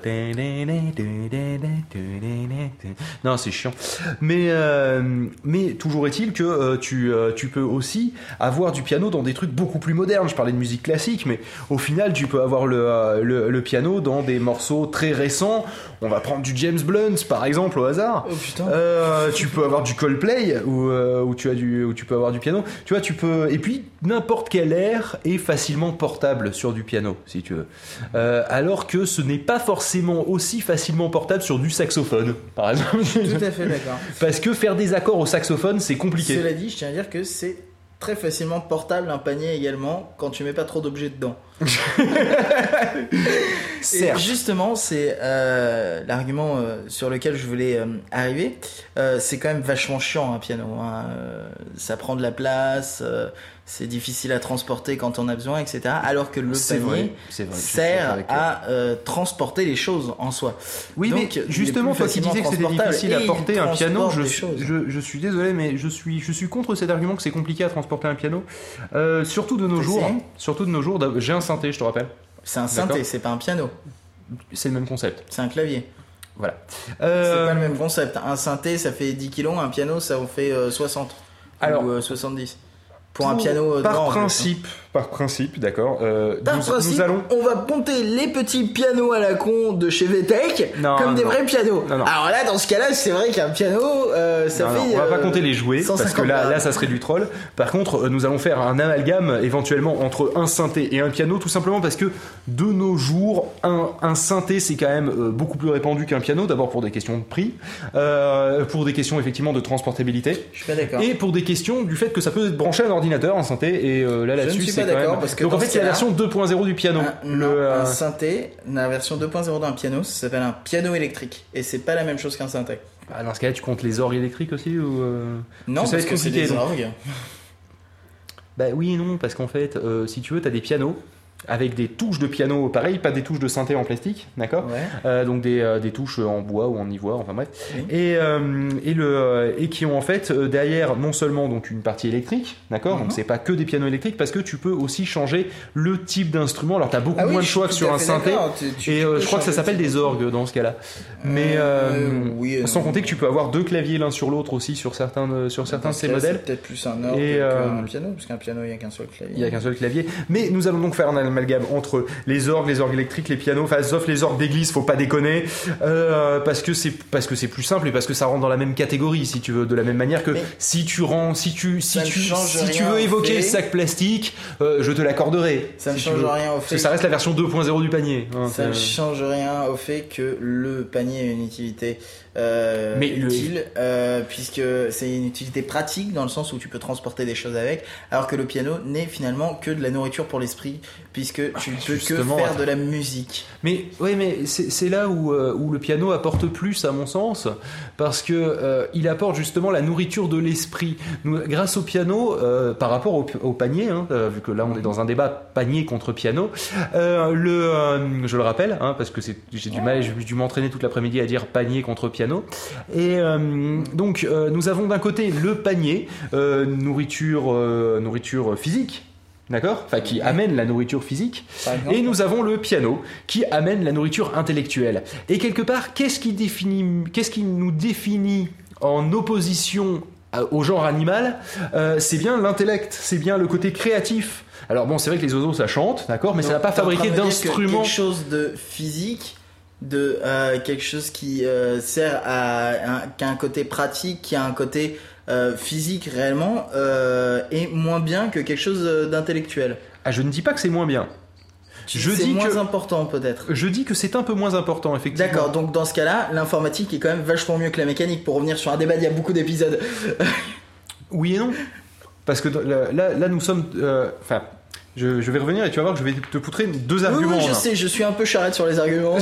[SPEAKER 2] Non, c'est chiant. Mais toujours est-il que tu peux aussi avoir du piano dans des trucs beaucoup plus modernes. Je parlais de musique classique, mais au final tu peux avoir le piano dans des morceaux très récents. On va prendre du James Blunt par exemple au hasard.
[SPEAKER 3] Oh putain.
[SPEAKER 2] Tu peux avoir du Coldplay où tu peux avoir du piano. Tu vois, et puis n'importe quel air est facilement portable sur du piano, si tu veux. Alors que ce n'est pas forcément aussi facilement portable sur du saxophone, par exemple.
[SPEAKER 3] Tout à fait d'accord.
[SPEAKER 2] Parce que faire des accords au saxophone, c'est compliqué.
[SPEAKER 3] Cela dit, je tiens à dire que c'est très facilement portable, un panier également, quand tu mets pas trop d'objets dedans. Et justement, c'est l'argument sur lequel je voulais arriver. C'est quand même vachement chiant un piano, hein. Ça prend de la place, c'est difficile à transporter quand on a besoin, etc. Alors que le panier sert à transporter les choses en soi.
[SPEAKER 2] Oui, donc, mais justement, toi qui disais que c'était difficile à porter un piano, je suis désolé, mais je suis contre cet argument que c'est compliqué à transporter un piano. Surtout de nos jours, j'ai un synthé, je te rappelle.
[SPEAKER 3] C'est un synthé, c'est pas un piano.
[SPEAKER 2] C'est le même concept.
[SPEAKER 3] C'est un clavier.
[SPEAKER 2] Voilà.
[SPEAKER 3] C'est pas le même concept. Un synthé, ça fait 10 kilos, un piano, ça en fait 60.
[SPEAKER 2] Alors,
[SPEAKER 3] ou 70. Pour un piano
[SPEAKER 2] par principe, d'accord.
[SPEAKER 3] Nous allons. On va monter les petits pianos à la con de chez VTech comme des vrais pianos. Non. Alors là, dans ce cas-là, c'est vrai qu'un piano, ça fait.
[SPEAKER 2] On va pas compter les jouets parce que là, ça serait du troll. Par contre, nous allons faire un amalgame éventuellement entre un synthé et un piano, tout simplement parce que de nos jours, un synthé c'est quand même beaucoup plus répandu qu'un piano. D'abord pour des questions de prix, pour des questions effectivement de transportabilité.
[SPEAKER 3] Je suis pas d'accord.
[SPEAKER 2] Et pour des questions du fait que ça peut être branché à un ordinateur, un synthé, et là-dessus c'est quand même.
[SPEAKER 3] Parce que
[SPEAKER 2] donc en fait c'est la version 2.0 du piano.
[SPEAKER 3] Un synthé, la version 2.0 d'un piano, ça s'appelle un piano électrique, et c'est pas la même chose qu'un synthé.
[SPEAKER 2] Dans ce cas-là, tu comptes les orgues électriques aussi ou
[SPEAKER 3] Non, parce que c'est des orgues.
[SPEAKER 2] Bah oui et non, parce qu'en fait, si tu veux, t'as des pianos avec des touches de piano, pareil, pas des touches de synthé en plastique, d'accord,
[SPEAKER 3] ouais.
[SPEAKER 2] Donc des touches en bois ou en ivoire, enfin bref,
[SPEAKER 3] oui.
[SPEAKER 2] et qui ont en fait derrière non seulement donc une partie électrique, d'accord, donc c'est pas que des pianos électriques, parce que tu peux aussi changer le type d'instrument. Alors t'as beaucoup moins de choix que sur un synthé, et je crois que ça s'appelle des orgues dans ce cas-là, mais sans compter que tu peux avoir deux claviers l'un sur l'autre aussi sur certains de ces modèles.
[SPEAKER 3] C'est peut-être plus un orgue qu'un piano, parce qu'un piano il y a qu'un seul clavier.
[SPEAKER 2] Il y a qu'un seul clavier, mais nous allons donc faire un amalgame entre les orgues électriques, les pianos, enfin sauf les orgues d'église, faut pas déconner, parce que c'est plus simple et parce que ça rentre dans la même catégorie, si tu veux, de la même manière que si tu veux évoquer le sac plastique, je te l'accorderai.
[SPEAKER 3] Ça ne change rien au fait.
[SPEAKER 2] Parce que ça reste la version 2.0 du panier.
[SPEAKER 3] Ça ne change rien au fait que le panier a une utilité utile, puisque c'est une utilité pratique dans le sens où tu peux transporter des choses avec, alors que le piano n'est finalement que de la nourriture pour l'esprit, puisque tu ne peux que faire de la musique.
[SPEAKER 2] Mais c'est là où le piano apporte plus à mon sens, parce que il apporte justement la nourriture de l'esprit. Grâce au piano, par rapport au panier, vu que là on est dans un débat panier contre piano, je le rappelle, parce que j'ai dû m'entraîner toute l'après-midi à dire panier contre piano. Et donc nous avons d'un côté le panier, nourriture physique, d'accord, enfin qui amène la nourriture physique, et nous avons le piano qui amène la nourriture intellectuelle. Et quelque part, qu'est-ce qui nous définit en opposition au genre animal? C'est bien l'intellect, c'est bien le côté créatif. Alors bon, c'est vrai que les oiseaux ça chante, d'accord, mais donc, ça n'a pas fabriqué d'instruments.
[SPEAKER 3] Quelque chose de physique, de quelque chose qui sert qui a un côté pratique, qui a un côté physique réellement, est moins bien que quelque chose d'intellectuel.
[SPEAKER 2] Je ne dis pas que c'est moins bien.
[SPEAKER 3] C'est moins important peut-être.
[SPEAKER 2] Je dis que c'est un peu moins important, effectivement.
[SPEAKER 3] D'accord, donc dans ce cas-là, l'informatique est quand même vachement mieux que la mécanique. Pour revenir sur un débat d'il y a beaucoup d'épisodes.
[SPEAKER 2] Oui et non. Parce que là nous sommes... Je vais revenir et tu vas voir que je vais te poutrer 2 arguments.
[SPEAKER 3] Oui, je sais, je suis un peu charrette sur les arguments.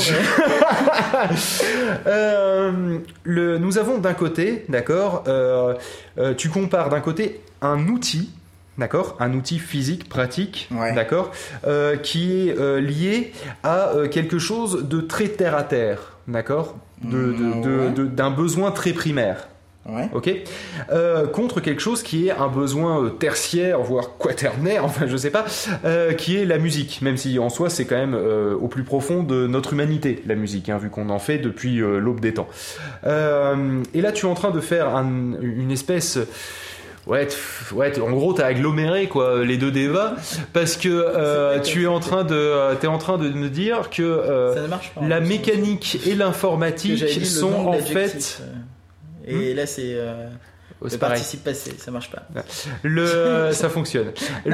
[SPEAKER 2] Nous avons d'un côté, d'accord, tu compares d'un côté un outil, d'accord, un outil physique, pratique, d'accord, qui est lié à quelque chose de très terre à terre, d'accord, d'un besoin très primaire.
[SPEAKER 3] Ouais.
[SPEAKER 2] Ok. Contre quelque chose qui est un besoin tertiaire, voire quaternaire, enfin je sais pas, qui est la musique, même si en soi c'est quand même au plus profond de notre humanité, la musique, hein, vu qu'on en fait depuis l'aube des temps. Et là tu es en train de faire une espèce... Ouais, en gros t'as aggloméré quoi les 2 débats parce que tu es en train de me dire que
[SPEAKER 3] ça ne marche pas,
[SPEAKER 2] la mécanique et l'informatique sont en fait...
[SPEAKER 3] Et là c'est le participe passé, ça marche pas.
[SPEAKER 2] Ça fonctionne.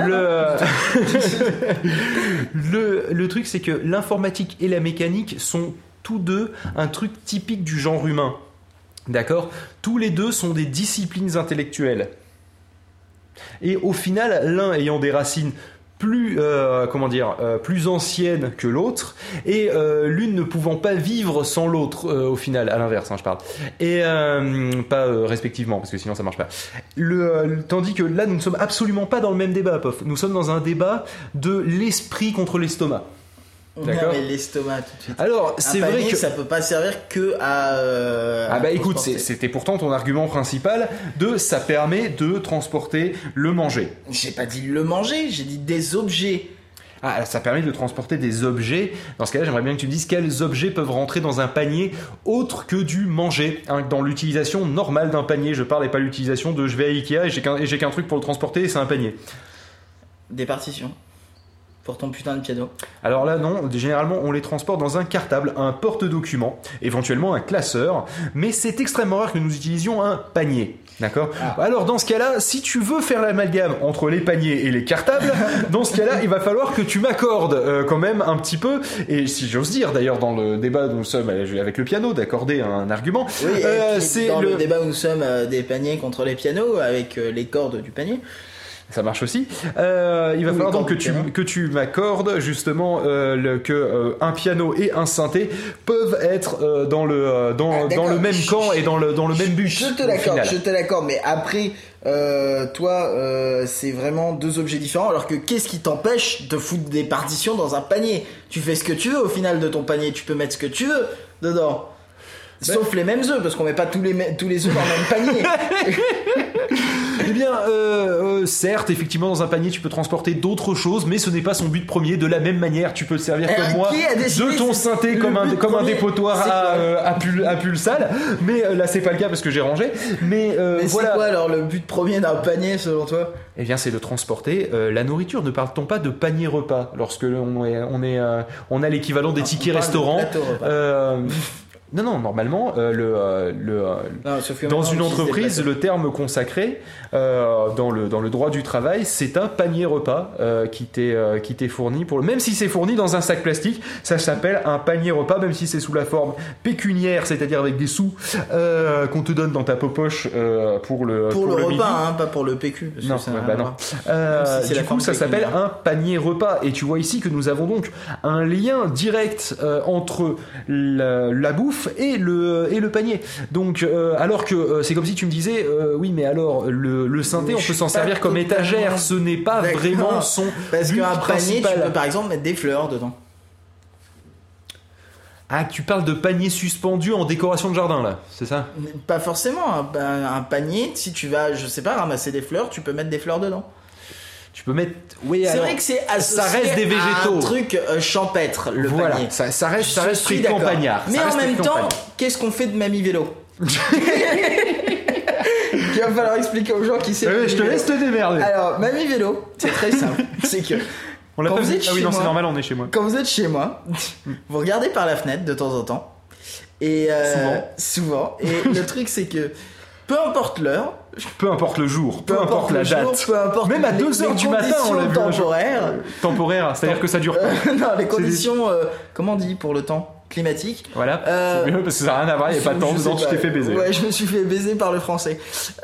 [SPEAKER 2] Le truc c'est que l'informatique et la mécanique sont tous deux un truc typique du genre humain. D'accord ? Tous les deux sont des disciplines intellectuelles. Et au final, l'un ayant des racines plus ancienne que l'autre et l'une ne pouvant pas vivre sans l'autre au final, à l'inverse, hein, je parle, et pas respectivement parce que sinon ça marche pas. Tandis que là nous ne sommes absolument pas dans le même débat, Pof. Nous sommes dans un débat de l'esprit contre l'estomac.
[SPEAKER 3] D'accord. Non mais l'estomac tout de suite.
[SPEAKER 2] Alors c'est vrai que
[SPEAKER 3] ça peut pas servir que à
[SPEAKER 2] écoute, c'était pourtant ton argument principal ça permet de transporter le manger.
[SPEAKER 3] J'ai pas dit le manger, j'ai dit des objets.
[SPEAKER 2] Ah, ça permet de transporter des objets. Dans ce cas-là, j'aimerais bien que tu me dises quels objets peuvent rentrer dans un panier autre que du manger, hein, dans l'utilisation normale d'un panier. Je parle et pas l'utilisation de je vais à Ikea et j'ai qu'un truc pour le transporter et c'est un panier.
[SPEAKER 3] Des partitions. Pour ton putain de piano.
[SPEAKER 2] Alors là non, généralement on les transporte dans un cartable, un porte-document, éventuellement un classeur, mais c'est extrêmement rare que nous utilisions un panier. D'accord ? Alors dans ce cas-là, si tu veux faire l'amalgame entre les paniers et les cartables, dans ce cas-là, il va falloir que tu m'accordes quand même un petit peu, et si j'ose dire d'ailleurs dans le débat où nous sommes avec le piano, d'accorder un argument.
[SPEAKER 3] Oui, c'est dans le débat où nous sommes des paniers contre les pianos, avec les cordes du panier.
[SPEAKER 2] Ça marche aussi. Il va falloir donc que tu m'accordes justement que un piano et un synthé peuvent être dans le même camp et dans le même but.
[SPEAKER 3] Je te l'accorde, mais après toi c'est vraiment 2 objets différents, alors que qu'est-ce qui t'empêche de foutre des partitions dans un panier ? Tu fais ce que tu veux au final de ton panier, tu peux mettre ce que tu veux dedans. Sauf les mêmes œufs, parce qu'on met pas tous les œufs dans le même panier.
[SPEAKER 2] Eh bien, certes, effectivement, dans un panier, tu peux transporter d'autres choses, mais ce n'est pas son but premier. De la même manière, tu peux te servir comme moi de ton synthé comme un dépotoir à pulsal. Mais là, c'est pas le cas parce que j'ai rangé. Mais voilà.
[SPEAKER 3] C'est quoi alors le but premier d'un panier selon toi ?
[SPEAKER 2] Eh bien, c'est de transporter la nourriture. Ne parle-t-on pas de panier repas lorsque on a l'équivalent des tickets restaurants? Non, normalement, dans une entreprise, le terme consacré dans le droit du travail, c'est un panier repas qui t'est fourni même si c'est fourni dans un sac plastique, ça s'appelle un panier repas, même si c'est sous la forme pécuniaire, c'est-à-dire avec des sous qu'on te donne dans ta poche pour le
[SPEAKER 3] repas,
[SPEAKER 2] midi.
[SPEAKER 3] hein, pas pour le PQ.
[SPEAKER 2] Non, du coup, ça s'appelle un panier repas. Et tu vois ici que nous avons donc un lien direct entre la bouffe et le panier. Donc alors que c'est comme si tu me disais oui mais alors le synthé on peut s'en servir comme étagère, ce n'est pas vraiment son
[SPEAKER 3] parce
[SPEAKER 2] but
[SPEAKER 3] qu'un panier
[SPEAKER 2] principal.
[SPEAKER 3] tu peux par exemple mettre des fleurs dedans.
[SPEAKER 2] Ah, tu parles de panier suspendu en décoration de jardin là, c'est ça?
[SPEAKER 3] Pas forcément, un panier, si tu vas je sais pas ramasser des fleurs, tu peux mettre des fleurs dedans.
[SPEAKER 2] Tu peux mettre. Oui,
[SPEAKER 3] c'est
[SPEAKER 2] alors,
[SPEAKER 3] vrai que c'est
[SPEAKER 2] ça reste des végétaux.
[SPEAKER 3] Un truc champêtre, le panier.
[SPEAKER 2] Ça reste très campagnard.
[SPEAKER 3] Mais en même temps, qu'est-ce qu'on fait de Mamie Vélo? Il va falloir expliquer aux gens qui c'est.
[SPEAKER 2] Je te laisse te démerder.
[SPEAKER 3] Alors, Mamie Vélo, c'est très simple. C'est que.
[SPEAKER 2] On l'a pas vu. Ah oui, non, c'est normal, on est chez moi.
[SPEAKER 3] Quand vous êtes chez moi, vous regardez par la fenêtre de temps en temps. Et souvent. Et le truc, c'est que. peu importe l'heure,
[SPEAKER 2] peu importe le jour, peu importe la date,
[SPEAKER 3] peu importe
[SPEAKER 2] même à 2h du matin, on l'a vu. Temporaire, c'est-à-dire que ça dure pas.
[SPEAKER 3] Non, les conditions, comment on dit pour le temps climatique.
[SPEAKER 2] Voilà, c'est mieux parce que ça n'a rien à voir, il n'y a pas de temps dedans, tu t'es fait baiser.
[SPEAKER 3] Ouais, je me suis fait baiser par le français.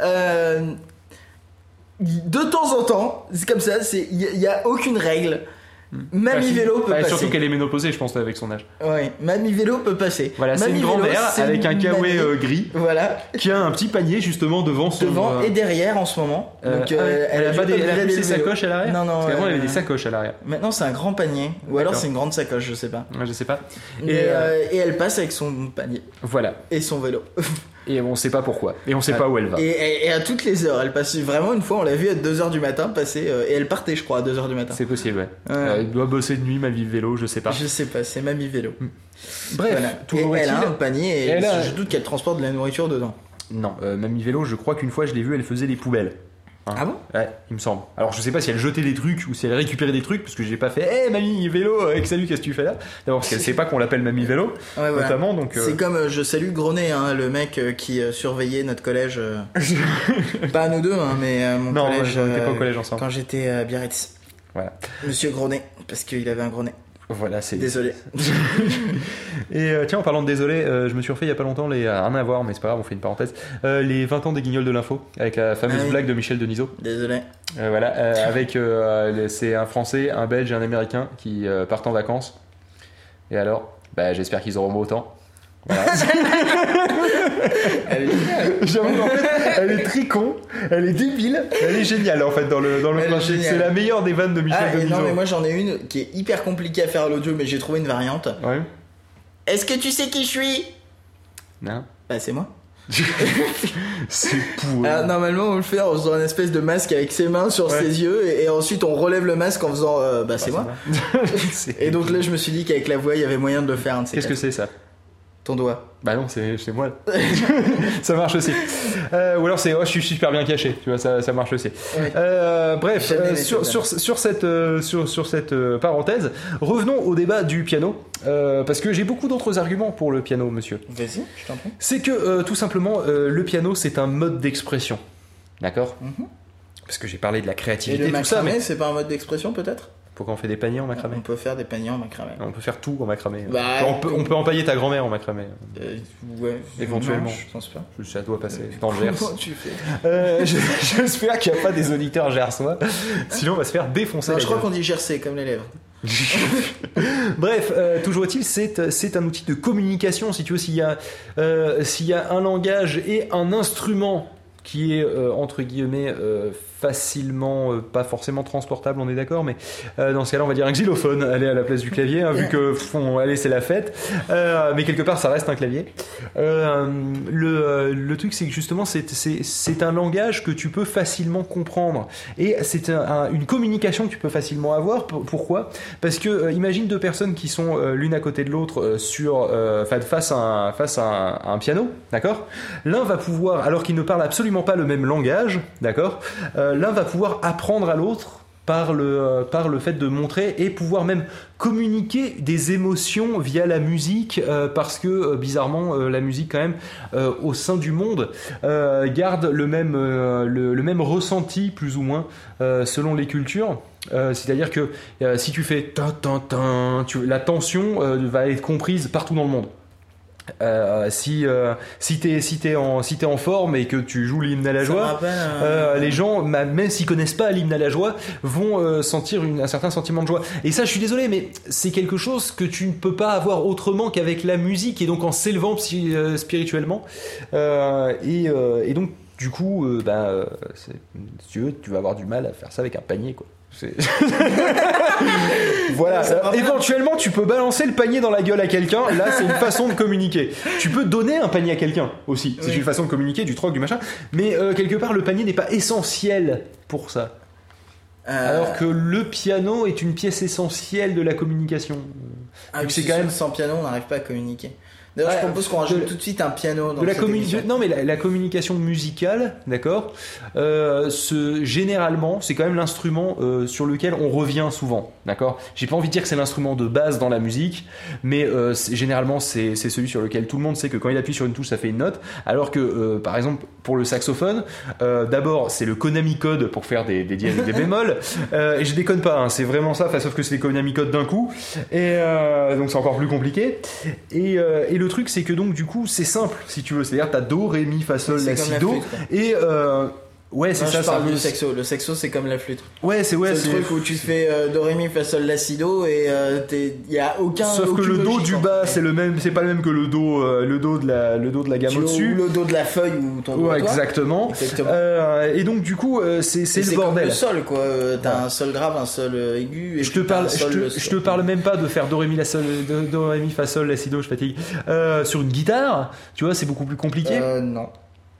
[SPEAKER 3] De temps en temps, c'est comme ça, il n'y a aucune règle. Mamie Vélo peut passer.
[SPEAKER 2] Surtout qu'elle est ménopausée, je pense, avec son âge.
[SPEAKER 3] Ouais, Mamie Vélo peut passer.
[SPEAKER 2] Voilà, c'est une grand-mère avec un kawaii gris.
[SPEAKER 3] Voilà.
[SPEAKER 2] Qui a un petit panier justement devant son.
[SPEAKER 3] Devant et derrière en ce moment. Donc, elle a plus
[SPEAKER 2] ses sacoches à l'arrière.
[SPEAKER 3] Non.
[SPEAKER 2] Parce qu'avant, elle avait des sacoches à l'arrière.
[SPEAKER 3] Maintenant, c'est un grand panier. Ou alors, c'est une grande sacoche, je sais pas.
[SPEAKER 2] Ouais, je sais pas.
[SPEAKER 3] Et elle passe avec son panier.
[SPEAKER 2] Voilà.
[SPEAKER 3] Et son vélo.
[SPEAKER 2] Et on sait pas pourquoi. Et on sait pas où elle va.
[SPEAKER 3] Et à toutes les heures. Elle passe vraiment une fois, on l'a vue à 2h du matin passer. Et elle partait, je crois, à 2h du matin.
[SPEAKER 2] C'est possible, ouais. Elle doit bosser de nuit, Mamie Vélo, je sais pas.
[SPEAKER 3] Je sais pas, c'est Mamie Vélo.
[SPEAKER 2] Bref,
[SPEAKER 3] voilà.
[SPEAKER 2] toujours
[SPEAKER 3] elle a un panier et je doute qu'elle transporte de la nourriture dedans.
[SPEAKER 2] Non, Mamie Vélo, je crois qu'une fois je l'ai vue, elle faisait les poubelles. Hein.
[SPEAKER 3] Ah bon?
[SPEAKER 2] Ouais, il me semble. Alors je sais pas si elle jetait des trucs ou si elle récupérait des trucs parce que j'ai pas fait hey, Mamie Vélo, salut, qu'est-ce que tu fais là? D'abord parce qu'elle sait pas qu'on l'appelle Mamie Vélo, notamment. Donc,
[SPEAKER 3] c'est comme je salue Grenet, hein, le mec qui surveillait notre collège. Pas nous deux, hein, mais mon collège.
[SPEAKER 2] Non, on était pas au collège ensemble.
[SPEAKER 3] Quand j'étais à Biarritz.
[SPEAKER 2] Voilà.
[SPEAKER 3] Monsieur Grenet, parce qu'il avait un gros nez.
[SPEAKER 2] Voilà, c'est.
[SPEAKER 3] Désolé.
[SPEAKER 2] Et tiens, en parlant de désolé, je me suis refait il y a pas longtemps, rien à voir, mais c'est pas grave, on fait une parenthèse. Les 20 ans des Guignols de l'info, avec la fameuse blague de Michel Denisot.
[SPEAKER 3] Désolé.
[SPEAKER 2] Voilà, avec c'est un Français, un Belge et un Américain qui partent en vacances. Et alors, j'espère qu'ils auront beau temps. Voilà.
[SPEAKER 3] Elle est géniale.
[SPEAKER 2] J'avoue, en fait, elle est très con, elle est débile, elle est géniale en fait dans le principe. C'est la meilleure des vannes de Michel Denisot.
[SPEAKER 3] Non, mais moi j'en ai une qui est hyper compliquée à faire à l'audio, mais j'ai trouvé une variante.
[SPEAKER 2] Ouais.
[SPEAKER 3] Est-ce que tu sais qui je suis?
[SPEAKER 2] Non.
[SPEAKER 3] C'est moi.
[SPEAKER 2] C'est pour.
[SPEAKER 3] Alors, normalement, on le fait en faisant une espèce de masque avec ses mains sur ses yeux, et ensuite on relève le masque en faisant c'est moi. Et donc là, je me suis dit qu'avec la voix, il y avait moyen de le faire.
[SPEAKER 2] Qu'est-ce que c'est ça?
[SPEAKER 3] Ton doigt.
[SPEAKER 2] Bah non, c'est moi. Ça marche aussi. Ou alors c'est je suis super bien caché, tu vois, ça marche aussi. Oui. Bref, sur cette parenthèse, revenons au débat du piano, parce que j'ai beaucoup d'autres arguments pour le piano, monsieur.
[SPEAKER 3] Vas-y, je t'en prie.
[SPEAKER 2] C'est que tout simplement, le piano, c'est un mode d'expression, d'accord? Parce que j'ai parlé de la créativité,
[SPEAKER 3] et le
[SPEAKER 2] tout ça, mais
[SPEAKER 3] c'est pas un mode d'expression peut-être?
[SPEAKER 2] Pourquoi on fait des paniers en macramé?
[SPEAKER 3] On peut faire des paniers en macramé.
[SPEAKER 2] On peut faire tout en macramé. On peut empailler ta grand-mère en macramé.
[SPEAKER 3] Ouais.
[SPEAKER 2] Éventuellement.
[SPEAKER 3] Non, je pense pas.
[SPEAKER 2] Ça doit passer dans le Gers.
[SPEAKER 3] Comment tu fais?
[SPEAKER 2] J'espère qu'il n'y a pas des auditeurs gersois. Sinon, on va se faire défoncer.
[SPEAKER 3] Non, je crois qu'on dit gercé comme les lèvres.
[SPEAKER 2] Bref, toujours est-il, c'est un outil de communication. Si tu veux, s'il y a un langage et un instrument qui est entre guillemets facilement, pas forcément transportable, on est d'accord, mais dans ce cas-là, on va dire un xylophone, aller à la place du clavier, hein, vu que allez, c'est la fête, mais quelque part, ça reste un clavier. Le truc, c'est que justement, c'est un langage que tu peux facilement comprendre, et c'est une communication que tu peux facilement avoir. Pourquoi? Parce que imagine deux personnes qui sont l'une à côté de l'autre face à un piano, d'accord? L'un va pouvoir, alors qu'il ne parle absolument pas le même langage, d'accord, l'un va pouvoir apprendre à l'autre par le fait de montrer et pouvoir même communiquer des émotions via la musique, parce que bizarrement la musique quand même au sein du monde garde le même ressenti plus ou moins selon les cultures. C'est-à-dire que si tu fais la tension va être comprise partout dans le monde. Si t'es en forme et que tu joues l'hymne à la joie, les gens, même s'ils connaissent pas l'hymne à la joie, vont sentir un certain sentiment de joie. Et ça, je suis désolé, mais c'est quelque chose que tu ne peux pas avoir autrement qu'avec la musique, et donc en s'élevant spirituellement. Et donc, du coup, si tu veux, tu vas avoir du mal à faire ça avec un panier, quoi. Voilà, éventuellement tu peux balancer le panier dans la gueule à quelqu'un, là c'est une façon de communiquer. Tu peux donner un panier à quelqu'un aussi, c'est une façon de communiquer, du troc, du machin, mais quelque part le panier n'est pas essentiel pour ça. Alors que le piano est une pièce essentielle de la communication.
[SPEAKER 3] C'est quand même sans piano on n'arrive pas à communiquer. D'ailleurs, je propose qu'on rajoute tout de suite un piano dans cette émission.
[SPEAKER 2] Non, mais la communication musicale, d'accord, généralement, c'est quand même l'instrument sur lequel on revient souvent, d'accord. J'ai pas envie de dire que c'est l'instrument de base dans la musique, mais généralement, c'est celui sur lequel tout le monde sait que quand il appuie sur une touche, ça fait une note, alors que, par exemple, pour le saxophone, d'abord, c'est le Konami code pour faire des dièses et des bémols, et je déconne pas, hein, c'est vraiment ça, sauf que c'est des Konami code d'un coup, et donc c'est encore plus compliqué, et le truc, c'est que donc du coup c'est simple si tu veux, c'est-à-dire t'as do, ré, mi, fa, sol, la, si, do, et ouais, c'est ça.
[SPEAKER 3] Je parle du saxo. Le saxo, c'est comme la flûte.
[SPEAKER 2] Ouais, c'est
[SPEAKER 3] le truc où tu fais do, ré, mi, fa, sol, la, si, do, et il y a aucun.
[SPEAKER 2] Sauf que le do du bas, c'est le même, c'est pas le même que le do de la gamme au-dessus.
[SPEAKER 3] Ou le do de la feuille ou ton do.
[SPEAKER 2] Ouais, exactement. Et donc du coup, c'est le bordel.
[SPEAKER 3] Comme le sol, quoi. T'as un sol grave, un sol aigu. Et
[SPEAKER 2] je te parle même pas de faire do, ré, mi, la, sol, do, ré, mi, fa, sol, la, si, do. Je fatigue. Sur une guitare, tu vois, c'est beaucoup plus compliqué.
[SPEAKER 3] Non.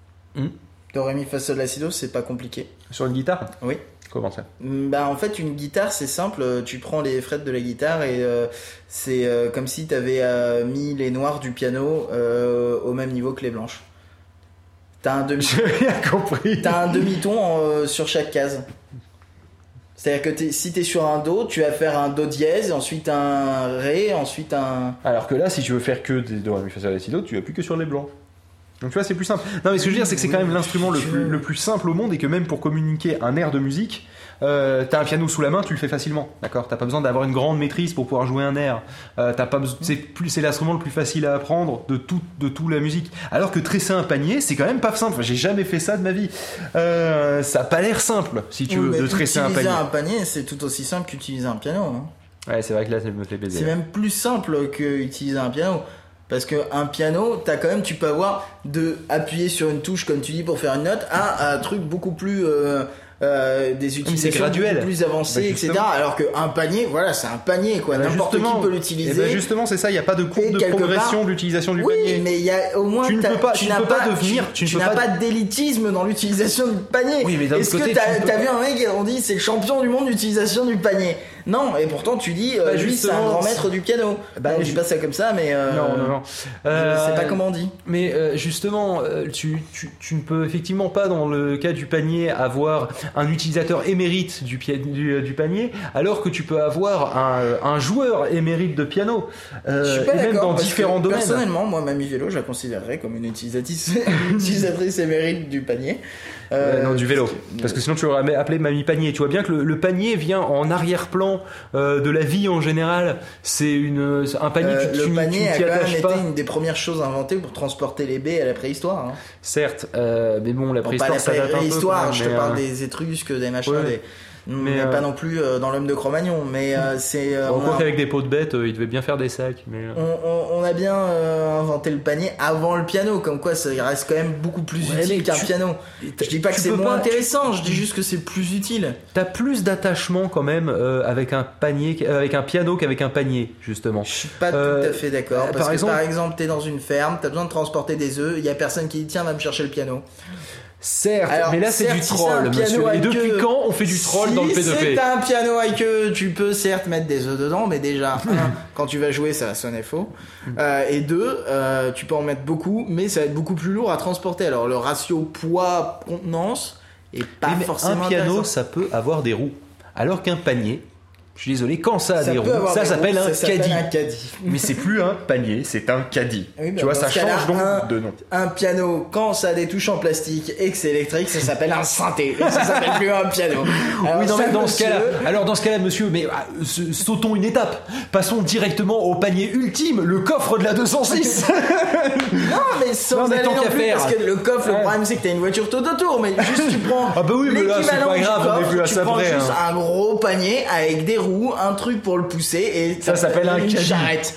[SPEAKER 3] Do, ré, mi, fa, sol, la, si, do, c'est pas compliqué.
[SPEAKER 2] Sur une guitare ?
[SPEAKER 3] Oui.
[SPEAKER 2] Comment ça ?
[SPEAKER 3] Bah en fait une guitare c'est simple, tu prends les frettes de la guitare et c'est comme si t'avais mis les noirs du piano au même niveau que les blanches. T'as un
[SPEAKER 2] J'ai rien compris.
[SPEAKER 3] T'as un demi-ton sur chaque case. C'est-à-dire que si t'es sur un do, tu vas faire un do dièse, ensuite un ré, ensuite un...
[SPEAKER 2] Alors que là, si tu veux faire que des do, ré, mi, fa, sol, la, si, do, tu appuies que sur les blancs. Donc tu vois, c'est plus simple. Non, mais ce que je veux dire, c'est que c'est quand même l'instrument le plus simple au monde, et que même pour communiquer un air de musique, t'as un piano sous la main, tu le fais facilement, d'accord. T'as pas besoin d'avoir une grande maîtrise pour pouvoir jouer un air. C'est l'instrument le plus facile à apprendre de toute la musique. Alors que tresser un panier, c'est quand même pas simple. Enfin, j'ai jamais fait ça de ma vie. Ça a pas l'air simple, si tu veux, de tresser un panier.
[SPEAKER 3] Utiliser un panier, c'est tout aussi simple qu'utiliser un piano. Hein.
[SPEAKER 2] Ouais, c'est vrai que là, ça me fait baiser.
[SPEAKER 3] C'est même plus simple que utiliser un piano. Parce qu'un piano, tu peux avoir de appuyer sur une touche, comme tu dis, pour faire une note, à un truc beaucoup plus... des utilisations beaucoup plus avancées, etc. Alors qu'un panier, voilà, c'est un panier, quoi. N'importe qui peut l'utiliser.
[SPEAKER 2] Et justement, c'est ça, il n'y a pas de courbe de progression de l'utilisation du panier.
[SPEAKER 3] Oui, mais il y a au moins...
[SPEAKER 2] Tu n'as
[SPEAKER 3] pas d'élitisme dans l'utilisation du panier.
[SPEAKER 2] Oui, mais
[SPEAKER 3] est-ce que t'as vu un mec, on dit, c'est le champion du monde d'utilisation du panier? Non, et pourtant tu dis, lui c'est un grand maître du piano. Je dis pas ça comme ça, mais
[SPEAKER 2] non.
[SPEAKER 3] Je sais pas comment on dit.
[SPEAKER 2] Mais justement, tu ne peux effectivement pas, dans le cas du panier, avoir un utilisateur émérite du panier, alors que tu peux avoir un joueur émérite de piano.
[SPEAKER 3] Je suis pas
[SPEAKER 2] même dans
[SPEAKER 3] parce
[SPEAKER 2] différents
[SPEAKER 3] que,
[SPEAKER 2] domaines.
[SPEAKER 3] Personnellement, moi, Mamie Vélo, je la considérerais comme une utilisatrice émérite du panier.
[SPEAKER 2] Non, du vélo. Parce que sinon tu aurais appelé Mamie Panier. Tu vois bien que le panier vient en arrière-plan de la vie en général. C'est un panier
[SPEAKER 3] le panier a quand même été une des premières choses inventées pour transporter les baies à la préhistoire. Hein.
[SPEAKER 2] Certes, mais bon, la préhistoire, ça date un peu.
[SPEAKER 3] Préhistoire, je te parle des Étrusques, des machins, mais pas non plus dans l'homme de Cro-Magnon, mais c'est...
[SPEAKER 2] on croit qu'avec des peaux de bêtes, il devait bien faire des sacs, mais...
[SPEAKER 3] On a bien inventé le panier avant le piano, comme quoi ça reste quand même beaucoup plus utile qu'un piano. Je dis pas que c'est moins intéressant, je dis juste que c'est plus utile.
[SPEAKER 2] T'as plus d'attachement quand même avec un piano qu'avec un panier, justement.
[SPEAKER 3] Je suis pas tout à fait d'accord, parce que par exemple t'es dans une ferme, t'as besoin de transporter des œufs, il y a personne qui dit tiens va me chercher le piano.
[SPEAKER 2] Certes, mais là c'est du troll, monsieur. Et depuis quand on fait du troll dans le P2P?
[SPEAKER 3] Si c'est un piano avec eux, tu peux certes mettre des œufs dedans, mais déjà, quand tu vas jouer, ça va sonner faux. Et deux, tu peux en mettre beaucoup, mais ça va être beaucoup plus lourd à transporter. Alors le ratio poids-contenance est pas forcément
[SPEAKER 2] un piano,
[SPEAKER 3] intéressant.
[SPEAKER 2] Ça peut avoir des roues, alors qu'un panier... Je suis désolé, quand ça a des roues, ça s'appelle un caddie. Mais c'est plus un panier, c'est un caddie. Oui, tu vois, ça change donc de nom.
[SPEAKER 3] Un piano, quand ça a des touches en plastique et que c'est électrique, ça s'appelle un synthé. Ça s'appelle plus un piano.
[SPEAKER 2] Alors, oui, non, mais dans ce cas-là, monsieur, mais sautons une étape. Passons directement au panier ultime, le coffre de la 206.
[SPEAKER 3] Non, mais sans aller non plus, parce que le coffre, le problème c'est que t'as une voiture tout autour, mais juste tu prends l'équivalent du coffre, tu prends juste un gros panier avec des roues, un truc pour le pousser et
[SPEAKER 2] ça s'appelle un caddie.
[SPEAKER 3] J'arrête.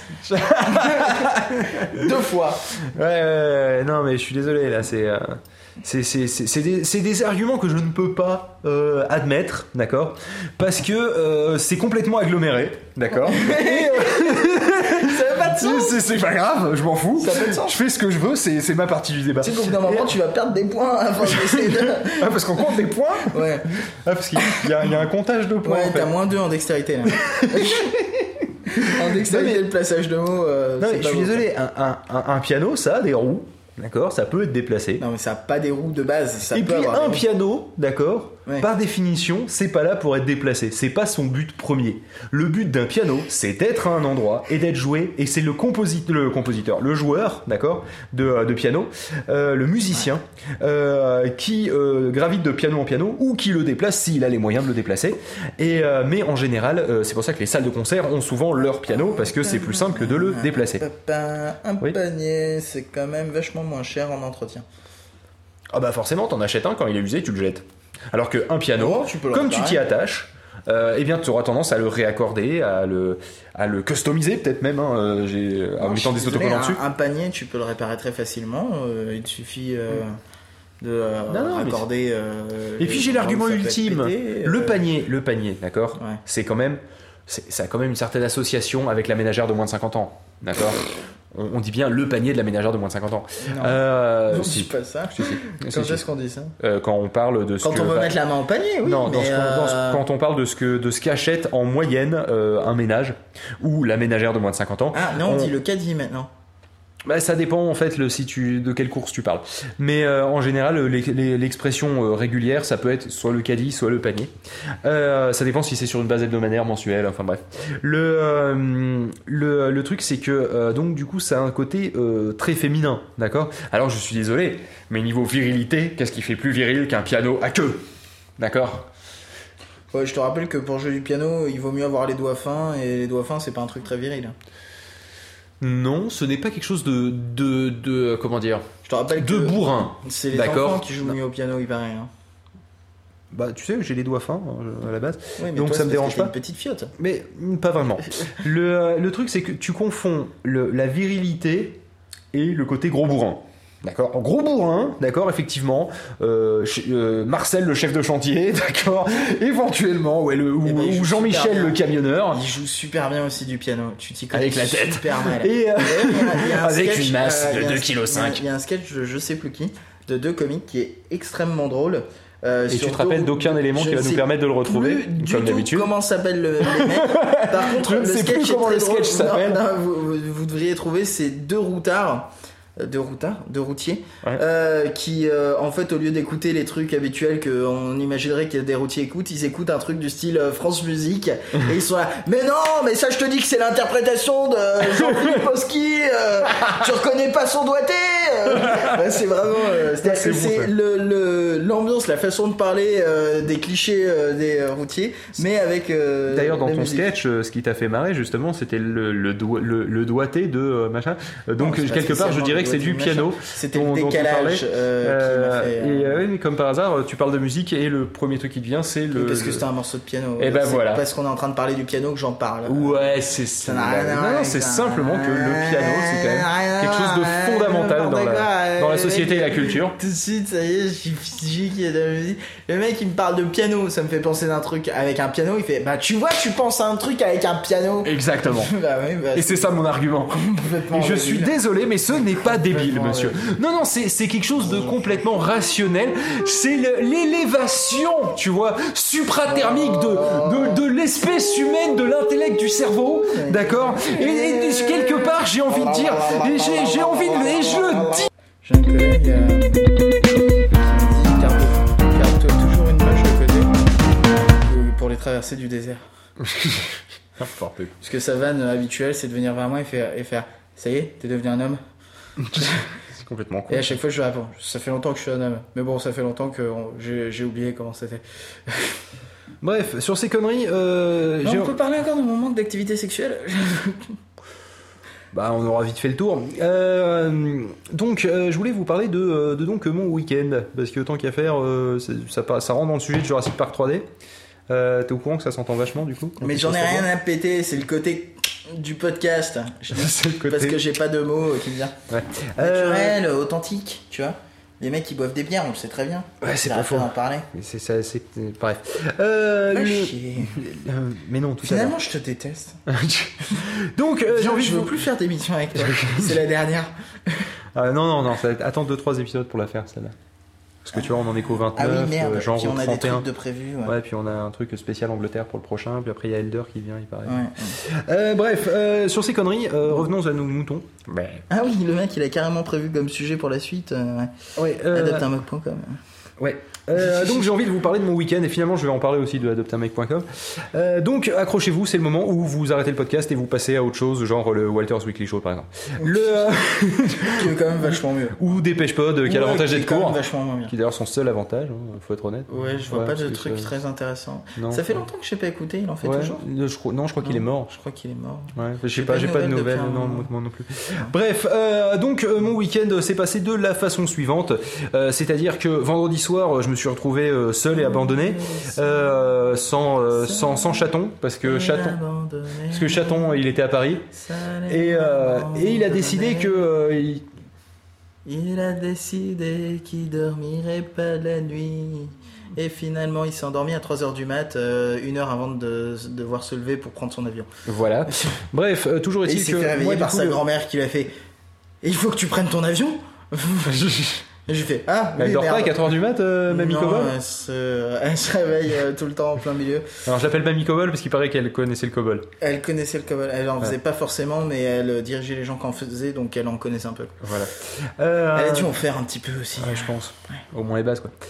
[SPEAKER 3] 2 fois.
[SPEAKER 2] Ouais, non mais je suis désolé là, c'est des arguments que je ne peux pas admettre, d'accord, parce que c'est complètement aggloméré, d'accord.
[SPEAKER 3] Ça n'a pas de sens.
[SPEAKER 2] C'est pas grave, je m'en fous.
[SPEAKER 3] Ça n'a pas de sens.
[SPEAKER 2] Je fais ce que je veux, c'est ma partie du débat.
[SPEAKER 3] Tu sais qu'au bout d'un moment, tu vas perdre des points avant d'essayer de...
[SPEAKER 2] Ah, parce qu'on compte des points.
[SPEAKER 3] Ouais.
[SPEAKER 2] Ah, parce qu'il y a un comptage de points.
[SPEAKER 3] Ouais,
[SPEAKER 2] en fait.
[SPEAKER 3] t'as -2 en dextérité là. En dextérité, le placage de mots.
[SPEAKER 2] Non, mais je suis désolé, un piano, ça a des roues, d'accord, ça peut être déplacé.
[SPEAKER 3] Non, mais ça n'a pas des roues de base. Ça
[SPEAKER 2] et
[SPEAKER 3] peut
[SPEAKER 2] puis
[SPEAKER 3] avoir
[SPEAKER 2] un piano, d'accord, par définition, c'est pas là pour être déplacé. C'est pas son but premier. Le but d'un piano, c'est d'être à un endroit et d'être joué. Et c'est le compositeur, le joueur, d'accord, de piano, le musicien, qui gravite de piano en piano ou qui le déplace s'il a les moyens de le déplacer. Et mais en général, c'est pour ça que les salles de concert ont souvent leur piano parce que c'est plus simple que de le déplacer.
[SPEAKER 3] Un panier, c'est quand même vachement moins cher en entretien.
[SPEAKER 2] Ah bah forcément, t'en achètes un, quand il est usé, tu le jettes. Alors qu'un piano, comme tu t'y attaches, eh bien tu auras tendance à le réaccorder, à le customiser peut-être même, en mettant des autocollants dessus.
[SPEAKER 3] Un panier, tu peux le réparer très facilement, il te suffit de raccorder.
[SPEAKER 2] Et puis j'ai l'argument ultime, le panier, d'accord, c'est quand même, ça a quand même une certaine association avec la ménagère de moins de 50 ans, d'accord. On dit bien le panier de la ménagère de moins de 50 ans.
[SPEAKER 3] Non, c'est pas ça. Quand est-ce qu'on dit ça ?
[SPEAKER 2] Quand on parle de ce
[SPEAKER 3] quand on veut mettre la main au panier, oui.
[SPEAKER 2] Non, quand on parle de ce qu'achète en moyenne un ménage ou la ménagère de moins de 50 ans.
[SPEAKER 3] Ah non, on dit le caddie maintenant.
[SPEAKER 2] Bah, ça dépend en fait de quelle course tu parles. Mais en général, l'expression régulière, ça peut être soit le caddie, soit le panier. Ça dépend si c'est sur une base hebdomadaire, mensuelle, enfin bref. Le truc, c'est que donc du coup, ça a un côté très féminin, d'accord ? Alors je suis désolé, mais niveau virilité, qu'est-ce qui fait plus viril qu'un piano à queue ? D'accord ?
[SPEAKER 3] Ouais, je te rappelle que pour jouer du piano, il vaut mieux avoir les doigts fins, et les doigts fins, c'est pas un truc très viril.
[SPEAKER 2] Non, ce n'est pas quelque chose de comment dire,
[SPEAKER 3] je te rappelle
[SPEAKER 2] de bourrin.
[SPEAKER 3] C'est les enfants qui jouent mieux au piano, il paraît. Hein.
[SPEAKER 2] Bah, tu sais, j'ai les doigts fins à la base,
[SPEAKER 3] oui, mais
[SPEAKER 2] donc
[SPEAKER 3] toi,
[SPEAKER 2] ça me dérange pas.
[SPEAKER 3] Une petite fiotte.
[SPEAKER 2] Mais pas vraiment. Le truc, c'est que tu confonds la virilité et le côté gros bourrin. D'accord, en gros bourrin, d'accord, effectivement. Marcel, le chef de chantier, d'accord. Éventuellement, ou Jean-Michel, le camionneur.
[SPEAKER 3] Il joue super bien aussi du piano. Tu t'y connais
[SPEAKER 2] avec la tête.
[SPEAKER 3] Super mal.
[SPEAKER 2] Et avec
[SPEAKER 3] sketch,
[SPEAKER 2] une masse de 2,5 kg.
[SPEAKER 3] Il y a un sketch de je sais plus qui, de deux comiques qui est extrêmement drôle.
[SPEAKER 2] Et tu te rappelles d'aucun élément qui va nous permettre de le retrouver, comme d'habitude.
[SPEAKER 3] Comment s'appelle le mec. Par contre,
[SPEAKER 2] je ne sais plus comment le sketch s'appelle.
[SPEAKER 3] Vous devriez trouver ces deux routiers, qui en fait, au lieu d'écouter les trucs habituels qu'on imaginerait que des routiers écoutent, ils écoutent un truc du style France Musique et ils sont là, mais non, mais ça je te dis que c'est l'interprétation de Jean-Philippe Oski, tu reconnais pas son doigté. C'est vraiment c'est l'ambiance, la façon de parler des clichés des routiers, mais avec
[SPEAKER 2] d'ailleurs dans ton sketch, ce qui t'a fait marrer justement, c'était le doigté de machin, donc non, quelque part je dirais que c'est du piano.
[SPEAKER 3] C'était le décalage qui m'a fait.
[SPEAKER 2] Oui, mais comme par hasard, tu parles de musique et le premier truc qui te vient, c'est le.
[SPEAKER 3] Parce que c'était un morceau de piano.
[SPEAKER 2] Et ben voilà.
[SPEAKER 3] Parce qu'on est en train de parler du piano que j'en parle.
[SPEAKER 2] Ouais, c'est ça. Non, c'est simplement que le piano, c'est quand même quelque chose de fondamental dans la société et la culture.
[SPEAKER 3] Tout de suite, ça y est, je suis physique et de la musique. Le mec, il me parle de piano, ça me fait penser d'un truc avec un piano. Il fait, bah tu vois, tu penses à un truc avec un piano.
[SPEAKER 2] Exactement. Et c'est ça mon argument. Et je suis désolé, mais ce n'est pas débile, monsieur. Non, c'est quelque chose de complètement rationnel. C'est l'élévation, tu vois, suprathermique de l'espèce humaine, de l'intellect du cerveau, d'accord. Et quelque part, j'ai envie de dire, et j'ai envie de, et je le dis.
[SPEAKER 3] J'ai un collègue qui me dit garde-toi toujours une bâche de côté pour les traversées du désert.
[SPEAKER 2] Parce
[SPEAKER 3] que sa vanne habituelle, c'est de venir vers moi et faire ça y est, t'es devenu un homme.
[SPEAKER 2] C'est complètement con.
[SPEAKER 3] Et à chaque fois je lui réponds, ça fait longtemps que je suis un homme, mais bon, ça fait longtemps que j'ai oublié comment c'était.
[SPEAKER 2] Bref, sur ces conneries,
[SPEAKER 3] on peut parler encore de mon manque d'activité sexuelle.
[SPEAKER 2] Bah, on aura vite fait le tour. Donc, je voulais vous parler de donc mon week-end, parce que tant qu'à faire, ça rentre dans le sujet de Jurassic Park 3D. T'es au courant que ça s'entend vachement du coup?
[SPEAKER 3] Mais j'en ai rien à péter, c'est le côté du podcast. Parce que j'ai pas de mots qui me vient.
[SPEAKER 2] Ouais.
[SPEAKER 3] Naturel, authentique, tu vois. Les mecs qui boivent des bières, on le sait très bien.
[SPEAKER 2] Ouais, c'est pas faux.
[SPEAKER 3] d'en parler.
[SPEAKER 2] Mais c'est ça, bref. Mais non, tout
[SPEAKER 3] finalement, je te déteste.
[SPEAKER 2] Donc,
[SPEAKER 3] je veux plus faire d'émission avec toi. C'est la dernière.
[SPEAKER 2] Non, ça va attendre 2-3 épisodes pour la faire celle-là. Parce que tu vois, on en est qu'au 29,
[SPEAKER 3] ah oui, merde.
[SPEAKER 2] genre
[SPEAKER 3] puis on
[SPEAKER 2] au 31.
[SPEAKER 3] a des trucs de prévu.
[SPEAKER 2] Ouais, puis on a un truc spécial Angleterre pour le prochain, puis après il y a Elder qui vient, il paraît.
[SPEAKER 3] Ouais.
[SPEAKER 2] Bref, sur ces conneries, revenons à nos moutons.
[SPEAKER 3] Ah oui, le mec il a carrément prévu comme sujet pour la suite. Adoptunmag.com.
[SPEAKER 2] Ouais. Donc j'ai envie de vous parler de mon week-end et finalement je vais en parler aussi de adoptunmag.com. Donc accrochez-vous, c'est le moment où vous arrêtez le podcast et vous passez à autre chose, genre le Walter's Weekly Show par exemple.
[SPEAKER 3] Qui est quand même vachement mieux.
[SPEAKER 2] Ou Dépêche Pod qui a l'avantage d'être court.
[SPEAKER 3] Vachement moins bien.
[SPEAKER 2] Qui est d'ailleurs son seul avantage, faut être honnête.
[SPEAKER 3] Ouais, je vois pas de truc très intéressant.
[SPEAKER 2] Non,
[SPEAKER 3] ça fait longtemps que je sais pas écouter, il en fait toujours.
[SPEAKER 2] Je crois qu'il est mort.
[SPEAKER 3] Je crois qu'il est mort.
[SPEAKER 2] Ouais, je sais pas, j'ai pas de nouvelles, non plus. Bref, donc mon week-end s'est passé de la façon suivante, c'est-à-dire que vendredi soir, je me suis retrouvé seul et abandonné, sans chaton, parce que chaton il était à Paris et il a décidé que
[SPEAKER 3] il a décidé qu'il dormirait pas la nuit. Et finalement, il s'est endormi à 3h du mat, 1 heure avant de devoir se lever pour prendre son avion.
[SPEAKER 2] Voilà. Bref, toujours est-il que...
[SPEAKER 3] il s'est fait réveiller par sa grand-mère qui lui a fait « Il faut que tu prennes ton avion !» Et j'ai fait « Ah, oui,
[SPEAKER 2] elle dort pas à 4h du mat, Mamie Cobol ?
[SPEAKER 3] Elle se réveille tout le temps en plein milieu.
[SPEAKER 2] Alors j'appelle Mamie Cobol parce qu'il paraît qu'elle connaissait le Cobol.
[SPEAKER 3] Elle connaissait le Cobol. Elle en faisait pas forcément, mais elle dirigeait les gens qui en faisaient, donc elle en connaissait un peu.
[SPEAKER 2] Voilà.
[SPEAKER 3] Elle a dû en faire un petit peu aussi.
[SPEAKER 2] Ouais, je pense. Ouais. Au moins les bases, quoi.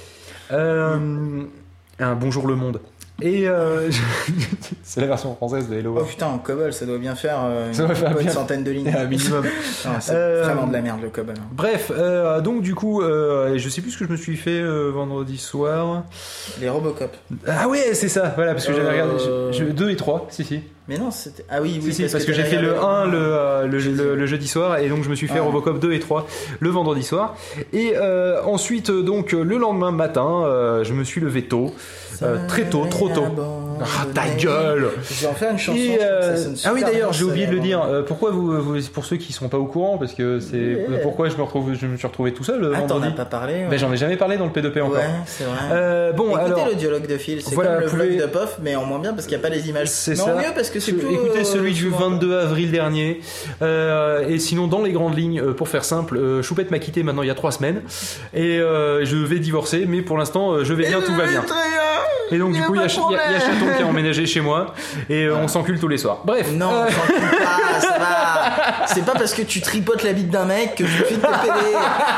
[SPEAKER 2] Un bonjour le monde. Et c'est la version française de Hello.
[SPEAKER 3] Oh putain, en COBOL, ça doit bien faire une bonne centaine de lignes.
[SPEAKER 2] Un minimum.
[SPEAKER 3] Non, c'est vraiment de la merde le COBOL.
[SPEAKER 2] Bref, donc du coup, je sais plus ce que je me suis fait vendredi soir.
[SPEAKER 3] Les Robocop.
[SPEAKER 2] Ah ouais, c'est ça, voilà, parce que j'avais regardé 2 et 3, si. Mais
[SPEAKER 3] non, c'était... Ah oui,
[SPEAKER 2] si, parce que j'ai fait le 1 le jeudi soir, et donc je me suis fait Robocop 2 et 3 le vendredi soir. Et ensuite, donc, le lendemain matin, je me suis levé tôt. Très tôt, trop tôt. Ah, ta gueule!
[SPEAKER 3] Je vais en faire une chanson.
[SPEAKER 2] Ah oui, d'ailleurs, j'ai oublié de le dire. Pourquoi vous, pour ceux qui sont pas au courant, parce que c'est pourquoi je me suis retrouvé tout seul vendredi.
[SPEAKER 3] T'en as pas parlé. Ouais.
[SPEAKER 2] Ben, j'en ai jamais parlé dans le P2P encore.
[SPEAKER 3] Ouais, c'est vrai.
[SPEAKER 2] Bon,
[SPEAKER 3] écoutez
[SPEAKER 2] alors,
[SPEAKER 3] le dialogue de Phil, c'est
[SPEAKER 2] voilà,
[SPEAKER 3] comme le vlog de Pof, mais en moins bien parce qu'il n'y a pas les images.
[SPEAKER 2] C'est
[SPEAKER 3] mais
[SPEAKER 2] ça.
[SPEAKER 3] En mieux parce que c'est plus.
[SPEAKER 2] Écoutez celui du 22 avril dernier. Et sinon, dans les grandes lignes, pour faire simple, Choupette m'a quitté maintenant il y a 3 semaines. Et je vais divorcer, mais pour l'instant, je vais bien, tout va bien. Et donc, du coup, il y a Chaton qui a emménagé chez moi. Et on s'encule tous les soirs. Bref.
[SPEAKER 3] Non, on s'encule pas, ça va. C'est pas parce que tu tripotes la bite d'un mec que tu files te péder.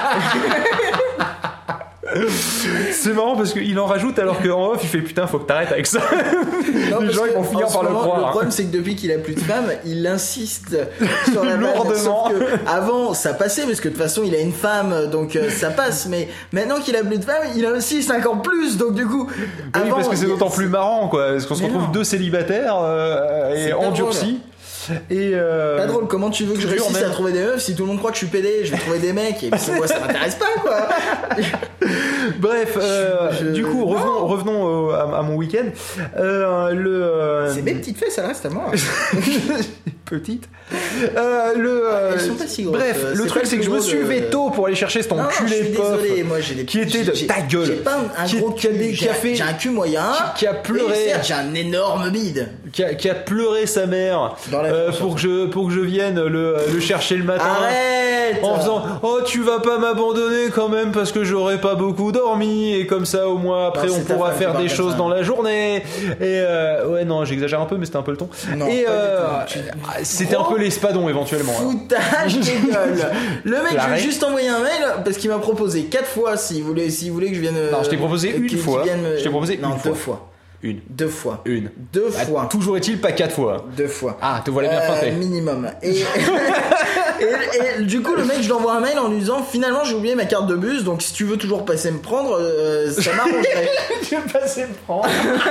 [SPEAKER 2] C'est marrant parce qu'il en rajoute alors qu'en off il fait putain faut que t'arrêtes avec ça. Non, les gens ils vont finir par le croire.
[SPEAKER 3] Le problème c'est que depuis qu'il a plus de femme, il insiste sur la lourdement. Sauf que avant ça passait parce que de toute façon il a une femme donc ça passe, mais maintenant qu'il a plus de femme il insiste encore plus donc du coup.
[SPEAKER 2] Oui, parce que c'est d'autant plus marrant quoi, parce qu'on se retrouve 2 célibataires et endurcis. Et
[SPEAKER 3] pas drôle, comment tu veux que je réussisse à trouver des meufs si tout le monde croit que je suis pédé, je vais trouver des mecs et moi ça m'intéresse pas quoi.
[SPEAKER 2] Bref, du coup revenons à mon week-end.
[SPEAKER 3] C'est mes petites fesses, ça reste à moi.
[SPEAKER 2] Petite.
[SPEAKER 3] Elles sont pas si grosses.
[SPEAKER 2] Bref, le truc c'est que je me suis levé tôt pour aller chercher cet enculé Pof.
[SPEAKER 3] Désolé, moi j'ai des
[SPEAKER 2] qui était de ta gueule.
[SPEAKER 3] J'ai pas un gros cul, j'ai un cul moyen.
[SPEAKER 2] Qui a pleuré.
[SPEAKER 3] Et j'ai un énorme bide.
[SPEAKER 2] Qui a pleuré sa mère pour que je vienne le chercher le matin.
[SPEAKER 3] Arrête.
[SPEAKER 2] En faisant tu vas pas m'abandonner quand même parce que j'aurais pas beaucoup dormi et comme ça au moins après on pourra faire des choses dans la journée. Et ouais non j'exagère un peu mais c'était un peu le ton.
[SPEAKER 3] Non,
[SPEAKER 2] et c'était un peu l'espadon éventuellement.
[SPEAKER 3] Foutage de gueule. Le mec je lui ai juste envoyé un mail parce qu'il m'a proposé 4 fois s'il voulait que je vienne.
[SPEAKER 2] Non je t'ai proposé une fois. Je t'ai proposé une fois.
[SPEAKER 3] 2 fois. Deux fois.
[SPEAKER 2] Toujours est-il pas 4 fois.
[SPEAKER 3] 2 fois.
[SPEAKER 2] Ah, te voilà bien feinté.
[SPEAKER 3] Minimum. Et du coup, le mec, je lui envoie un mail en lui disant finalement, j'ai oublié ma carte de bus, donc si tu veux toujours passer me prendre, ça m'arrangerait.
[SPEAKER 2] Je vais passer me prendre.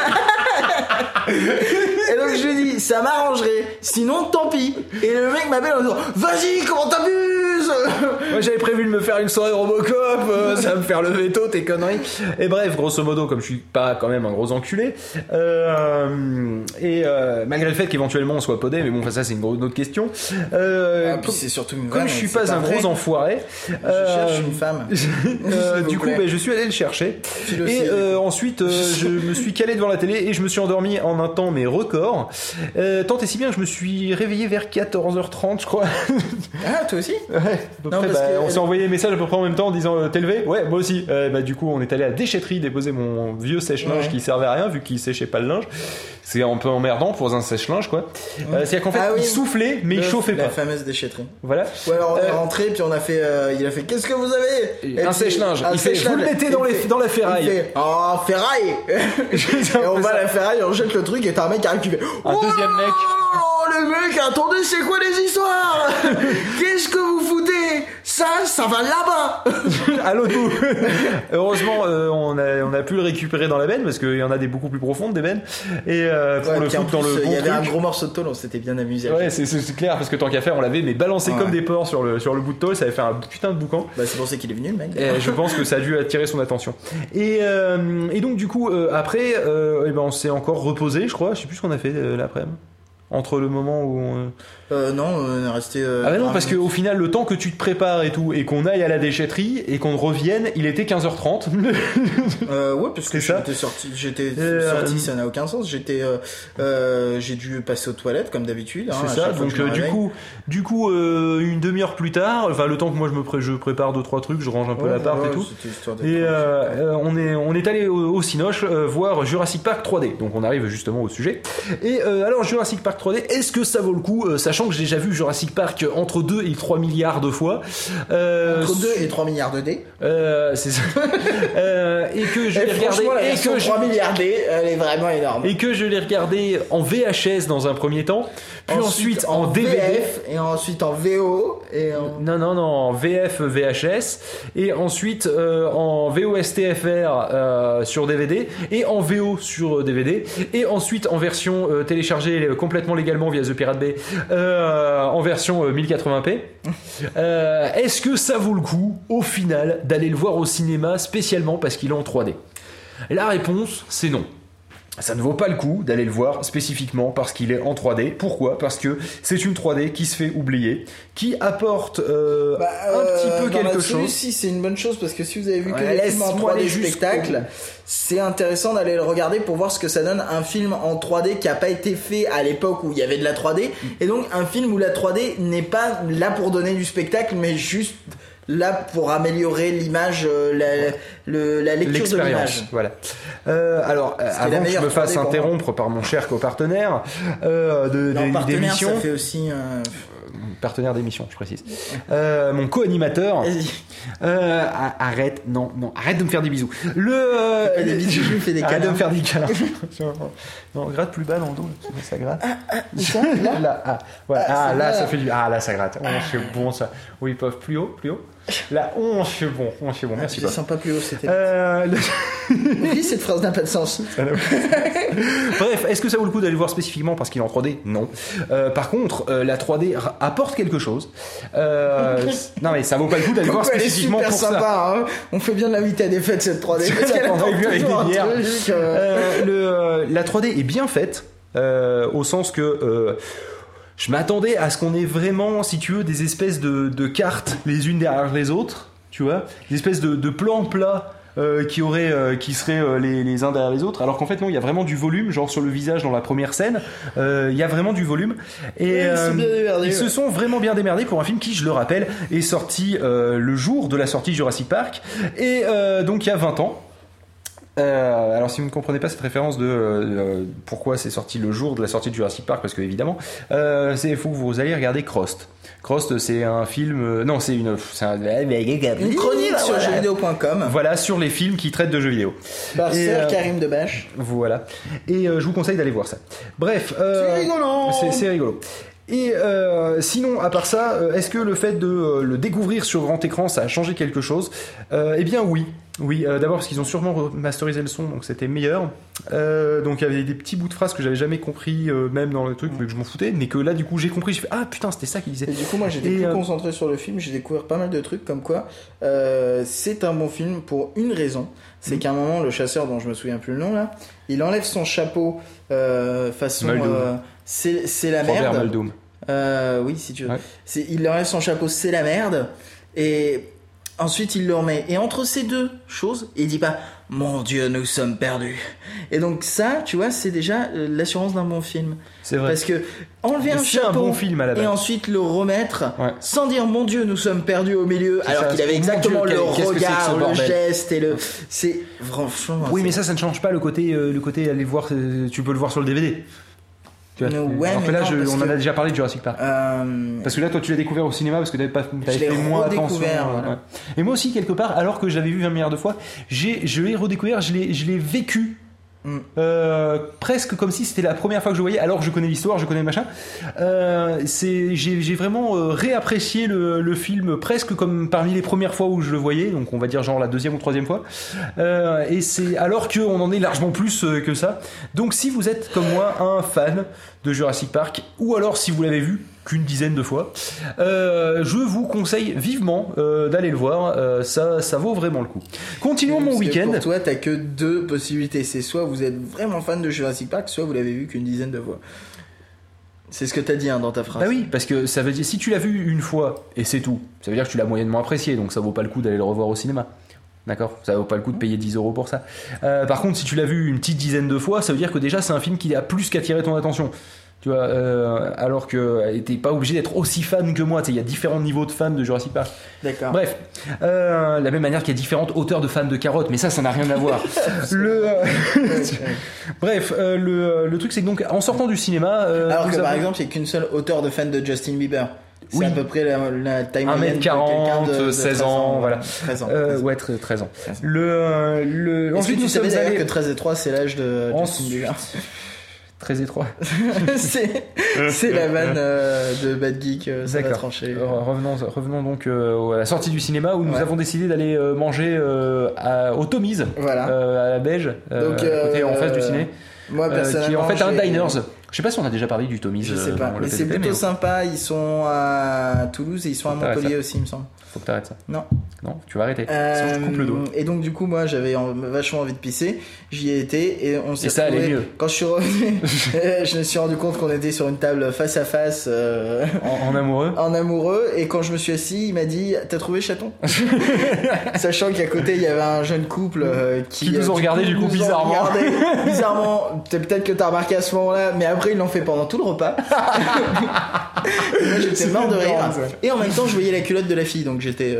[SPEAKER 3] Et donc, je lui dis ça m'arrangerait, sinon tant pis. Et le mec m'appelle en disant vas-y, comment t'abuses.
[SPEAKER 2] Moi, j'avais prévu de me faire une soirée Robocop, ça va me faire lever tôt, tes conneries. Et bref, grosso modo, comme je suis pas quand même un gros enculé, malgré le fait qu'éventuellement on soit podé, mais bon, ça c'est une autre question.
[SPEAKER 3] Puis c'est surtout une
[SPEAKER 2] comme je suis pas un gros enfoiré,
[SPEAKER 3] je cherche une femme.
[SPEAKER 2] Du coup, je suis allé le chercher. Et ensuite, je me suis calé devant la télé et je me suis endormi en un temps mais record. Tant et si bien que je me suis réveillé vers 14h30, je crois.
[SPEAKER 3] Ah, toi aussi?
[SPEAKER 2] Ouais. On s'est envoyé des messages à peu près en même temps en disant t'es levé? Ouais, moi aussi. Du coup, on est allé à la déchetterie déposer mon vieux sèche-linge qui servait à rien vu qu'il séchait pas le linge. C'est un peu emmerdant pour un sèche-linge, quoi. C'est-à-dire qu'en fait, il soufflait, mais il chauffait pas.
[SPEAKER 3] La fameuse déchetterie.
[SPEAKER 2] Voilà.
[SPEAKER 3] Ouais, alors on est rentré, puis on a fait. Il a fait qu'est-ce que vous avez?
[SPEAKER 2] Un sèche-linge. Il fait vous le mettez dans la ferraille.
[SPEAKER 3] Il fait oh, ferraille. Et on va à la ferraille, on jette le truc, et t'as un mec qui arrive qui fait
[SPEAKER 2] un deuxième mec.
[SPEAKER 3] Oh, le mec, attendez, c'est quoi les histoires? Qu'est-ce que vous foutez? Ça va là-bas.
[SPEAKER 2] À l'autre bout. Heureusement, on a pu le récupérer dans la benne parce qu'il y en a des beaucoup plus profondes des bennes. Et pour le foutre dans le bon
[SPEAKER 3] il y avait
[SPEAKER 2] truc,
[SPEAKER 3] un gros morceau de tôle, on s'était bien amusé.
[SPEAKER 2] Ouais, c'est clair parce que tant qu'à faire, on l'avait mais balancé comme des porcs sur le bout de tôle, ça avait fait un putain de boucan.
[SPEAKER 3] C'est pour ça qu'il est venu le mec.
[SPEAKER 2] Et je pense que ça a dû attirer son attention. Et donc du coup après, on s'est encore reposé, je crois. Je sais plus ce qu'on a fait l'après-midi. Entre le moment où
[SPEAKER 3] non, on est resté
[SPEAKER 2] non, parce qu'au final le temps que tu te prépares et tout et qu'on aille à la déchetterie et qu'on revienne, il était 15h30.
[SPEAKER 3] Ouais, parce que j'étais sorti, ça n'a aucun sens. J'ai dû passer aux toilettes comme d'habitude,
[SPEAKER 2] c'est ça. Donc du coup une demi-heure plus tard, enfin le temps que moi je prépare 2-3 trucs, je range un peu l'appart et tout, et on est allé au Cinoche voir Jurassic Park 3D. Donc on arrive justement au sujet. Et alors Jurassic Park 3D, est-ce que ça vaut le coup, sachant que j'ai déjà vu Jurassic Park entre 2 et 3 milliards de fois,
[SPEAKER 3] entre 2 et 3 milliards de D,
[SPEAKER 2] c'est ça. Et que je l'ai regardé,
[SPEAKER 3] et que 3 milliards D, elle est vraiment énorme, et
[SPEAKER 2] que je l'ai regardé en VHS dans un premier temps, puis ensuite en DVD,
[SPEAKER 3] VF, et ensuite en VO, et
[SPEAKER 2] non, en VF VHS, et ensuite en VOSTFR sur DVD, et en VO sur DVD, et ensuite en version téléchargée complètement légalement via The Pirate Bay en version 1080p. Est-ce que ça vaut le coup au final d'aller le voir au cinéma spécialement parce qu'il est en 3D? La réponse, c'est non. Ça ne vaut pas le coup d'aller le voir spécifiquement parce qu'il est en 3D. Pourquoi? Parce que c'est une 3D qui se fait oublier, qui apporte un petit peu quelque chose.
[SPEAKER 3] Si, c'est une bonne chose parce que si vous avez vu que les films en 3D spectacle, c'est intéressant d'aller le regarder pour voir ce que ça donne un film en 3D qui a pas été fait à l'époque où il y avait de la 3D, et donc un film où la 3D n'est pas là pour donner du spectacle mais juste là pour améliorer l'image, la lecture de l'image.
[SPEAKER 2] Voilà. Alors, avant que je me fasse interrompre par mon cher copartenaire d'émission,
[SPEAKER 3] ça fait aussi
[SPEAKER 2] partenaire d'émission, je précise. Mon co-animateur. Arrête de me faire des bisous.
[SPEAKER 3] Je lui fais des câlins.
[SPEAKER 2] Arrête de me faire des câlins. Non, gratte plus bas dans le dos, ça gratte. Là, voilà. Là, ça fait du. Là, ça gratte. Oh, c'est bon ça. Oui, peuvent plus haut. Là, c'est bon. Merci.
[SPEAKER 3] Je sens pas plus haut, c'était. Oui, cette phrase n'a pas de sens.
[SPEAKER 2] Bref, est-ce que ça vaut le coup d'aller voir spécifiquement parce qu'il est en 3D? Non. Par contre, la 3D apporte quelque chose. Non, mais ça vaut pas le coup d'aller voir spécifiquement pour ça.
[SPEAKER 3] Elle est super sympa, hein. On fait bien de l'inviter à des fêtes cette 3D. Parce qu'elle
[SPEAKER 2] a vu avec des bières. La 3D est bien faite au sens que je m'attendais à ce qu'on ait vraiment, si tu veux, des espèces de cartes les unes derrière les autres, tu vois, des espèces de plans plats qui seraient les uns derrière les autres, alors qu'en fait non, il y a vraiment du volume, genre sur le visage dans la première scène, il y a vraiment du volume, et ils se sont vraiment bien démerdés pour un film qui, je le rappelle, est sorti le jour de la sortie de Jurassic Park, et donc il y a 20 ans. Alors si vous ne comprenez pas cette référence de pourquoi c'est sorti le jour de la sortie de Jurassic Park, parce que évidemment il faut que vous allez regarder Crost, c'est un film c'est une
[SPEAKER 3] chronique sur jeuxvideo.com,
[SPEAKER 2] voilà, sur les films qui traitent de jeux vidéo
[SPEAKER 3] par Sir Karim Debache,
[SPEAKER 2] voilà, et je vous conseille d'aller voir ça. Bref, c'est rigolo. Et sinon, à part ça, est-ce que le fait de le découvrir sur grand écran, ça a changé quelque chose? Eh bien oui, d'abord parce qu'ils ont sûrement remasterisé le son, donc c'était meilleur. Donc il y avait des petits bouts de phrases que j'avais jamais compris, même dans le truc, mais que je m'en foutais, mais que là du coup j'ai compris, je fais ah putain, c'était ça qu'il disait.
[SPEAKER 3] Et du coup moi j'étais plus concentré sur le film, j'ai découvert pas mal de trucs comme quoi c'est un bon film pour une raison, c'est qu'à un moment le chasseur, dont je me souviens plus le nom là, il enlève son chapeau façon c'est la merde.
[SPEAKER 2] Muldoon.
[SPEAKER 3] Oui, si tu veux.
[SPEAKER 2] Ouais.
[SPEAKER 3] Il enlève son chapeau, c'est la merde. Et Ensuite, il le remet. Et entre ces deux choses, il dit pas « Mon Dieu, nous sommes perdus ». Et donc ça, tu vois, c'est déjà l'assurance d'un bon film.
[SPEAKER 2] C'est vrai.
[SPEAKER 3] Parce que enlever un chapeau
[SPEAKER 2] un bon film à la base.
[SPEAKER 3] et ensuite le remettre sans dire « Mon Dieu, nous sommes perdus au milieu », alors qu'il avait exactement le regard, le geste et le... C'est franchement...
[SPEAKER 2] Oui, mais ça ne change pas le côté aller voir, tu peux le voir sur le DVD. Alors que là, on en a déjà parlé de Jurassic Park. Parce que là, toi, tu l'as découvert au cinéma parce que t'avais fait moins attention.
[SPEAKER 3] Voilà.
[SPEAKER 2] Et moi aussi, quelque part, alors que je l'avais vu 20 milliards de fois, je l'ai redécouvert, je l'ai vécu. Presque comme si c'était la première fois que je voyais, alors que je connais l'histoire, je connais le machin. J'ai vraiment réapprécié le film presque comme parmi les premières fois où je le voyais, donc on va dire genre la deuxième ou troisième fois. Et c'est alors qu'on en est largement plus que ça. Donc si vous êtes comme moi un fan de Jurassic Park, ou alors si vous l'avez vu qu'une dizaine de fois, je vous conseille vivement d'aller le voir. Ça vaut vraiment le coup. Continuons mon week-end.
[SPEAKER 3] Pour toi, t'as que deux possibilités. C'est soit vous êtes vraiment fan de Jurassic Park, soit vous l'avez vu qu'une dizaine de fois. C'est ce que t'as dit dans ta phrase.
[SPEAKER 2] Bah oui, parce que ça veut dire si tu l'as vu une fois et c'est tout, ça veut dire que tu l'as moyennement apprécié, donc ça vaut pas le coup d'aller le revoir au cinéma. D'accord, ça vaut pas le coup de payer 10 € pour ça. Par contre, si tu l'as vu une petite dizaine de fois, ça veut dire que déjà c'est un film qui a plus qu'attiré ton attention. Tu vois, alors que t'es pas obligé d'être aussi fan que moi. Il y a différents niveaux de fans de Jurassic Park.
[SPEAKER 3] D'accord.
[SPEAKER 2] Bref, de la même manière qu'il y a différentes hauteurs de fans de carottes, mais ça n'a rien à voir. Bref, le truc c'est que donc en sortant du cinéma,
[SPEAKER 3] alors que par exemple, il n'y a qu'une seule hauteur de fans de Justin Bieber. C'est à peu près la taille moyenne
[SPEAKER 2] 1m40,
[SPEAKER 3] de
[SPEAKER 2] 16 ans, voilà.
[SPEAKER 3] 13 ans.
[SPEAKER 2] Ouais, 13 ans.
[SPEAKER 3] Ensuite, tu savais d'ailleurs que 13 et 3, c'est l'âge de Justin Bieber.
[SPEAKER 2] Très étroit.
[SPEAKER 3] c'est la vanne de Bad Geek, ça va trancher.
[SPEAKER 2] Revenons donc à la sortie du cinéma où nous avons décidé d'aller manger au Tommy's,
[SPEAKER 3] voilà.
[SPEAKER 2] À la Beige, côté en face du ciné.
[SPEAKER 3] Moi, personnellement,
[SPEAKER 2] qui est en fait un diners. Je sais pas si on a déjà parlé du Tommy's.
[SPEAKER 3] Je sais pas, mais c'est plutôt sympa. Ils sont à Toulouse et ils sont à Montpellier aussi, il me semble.
[SPEAKER 2] Faut que t'arrêtes ça.
[SPEAKER 3] Non,
[SPEAKER 2] tu vas arrêter. Sinon je coupe le dos.
[SPEAKER 3] Et donc du coup, moi, j'avais vachement envie de pisser. J'y ai été et on s'est
[SPEAKER 2] ça allait mieux.
[SPEAKER 3] Quand je suis revenu, je me suis rendu compte qu'on était sur une table face à face.
[SPEAKER 2] En amoureux.
[SPEAKER 3] En amoureux. Et quand je me suis assis, il m'a dit « T'as trouvé chaton ?» Sachant qu'à côté, il y avait un jeune couple qui
[SPEAKER 2] nous ont regardé du coup bizarrement.
[SPEAKER 3] Bizarrement, peut-être que t'as remarqué à ce moment-là, mais après ils l'ont fait pendant tout le repas. Et moi j'étais mort de rire. Et en même temps, je voyais la culotte de la fille, donc j'étais.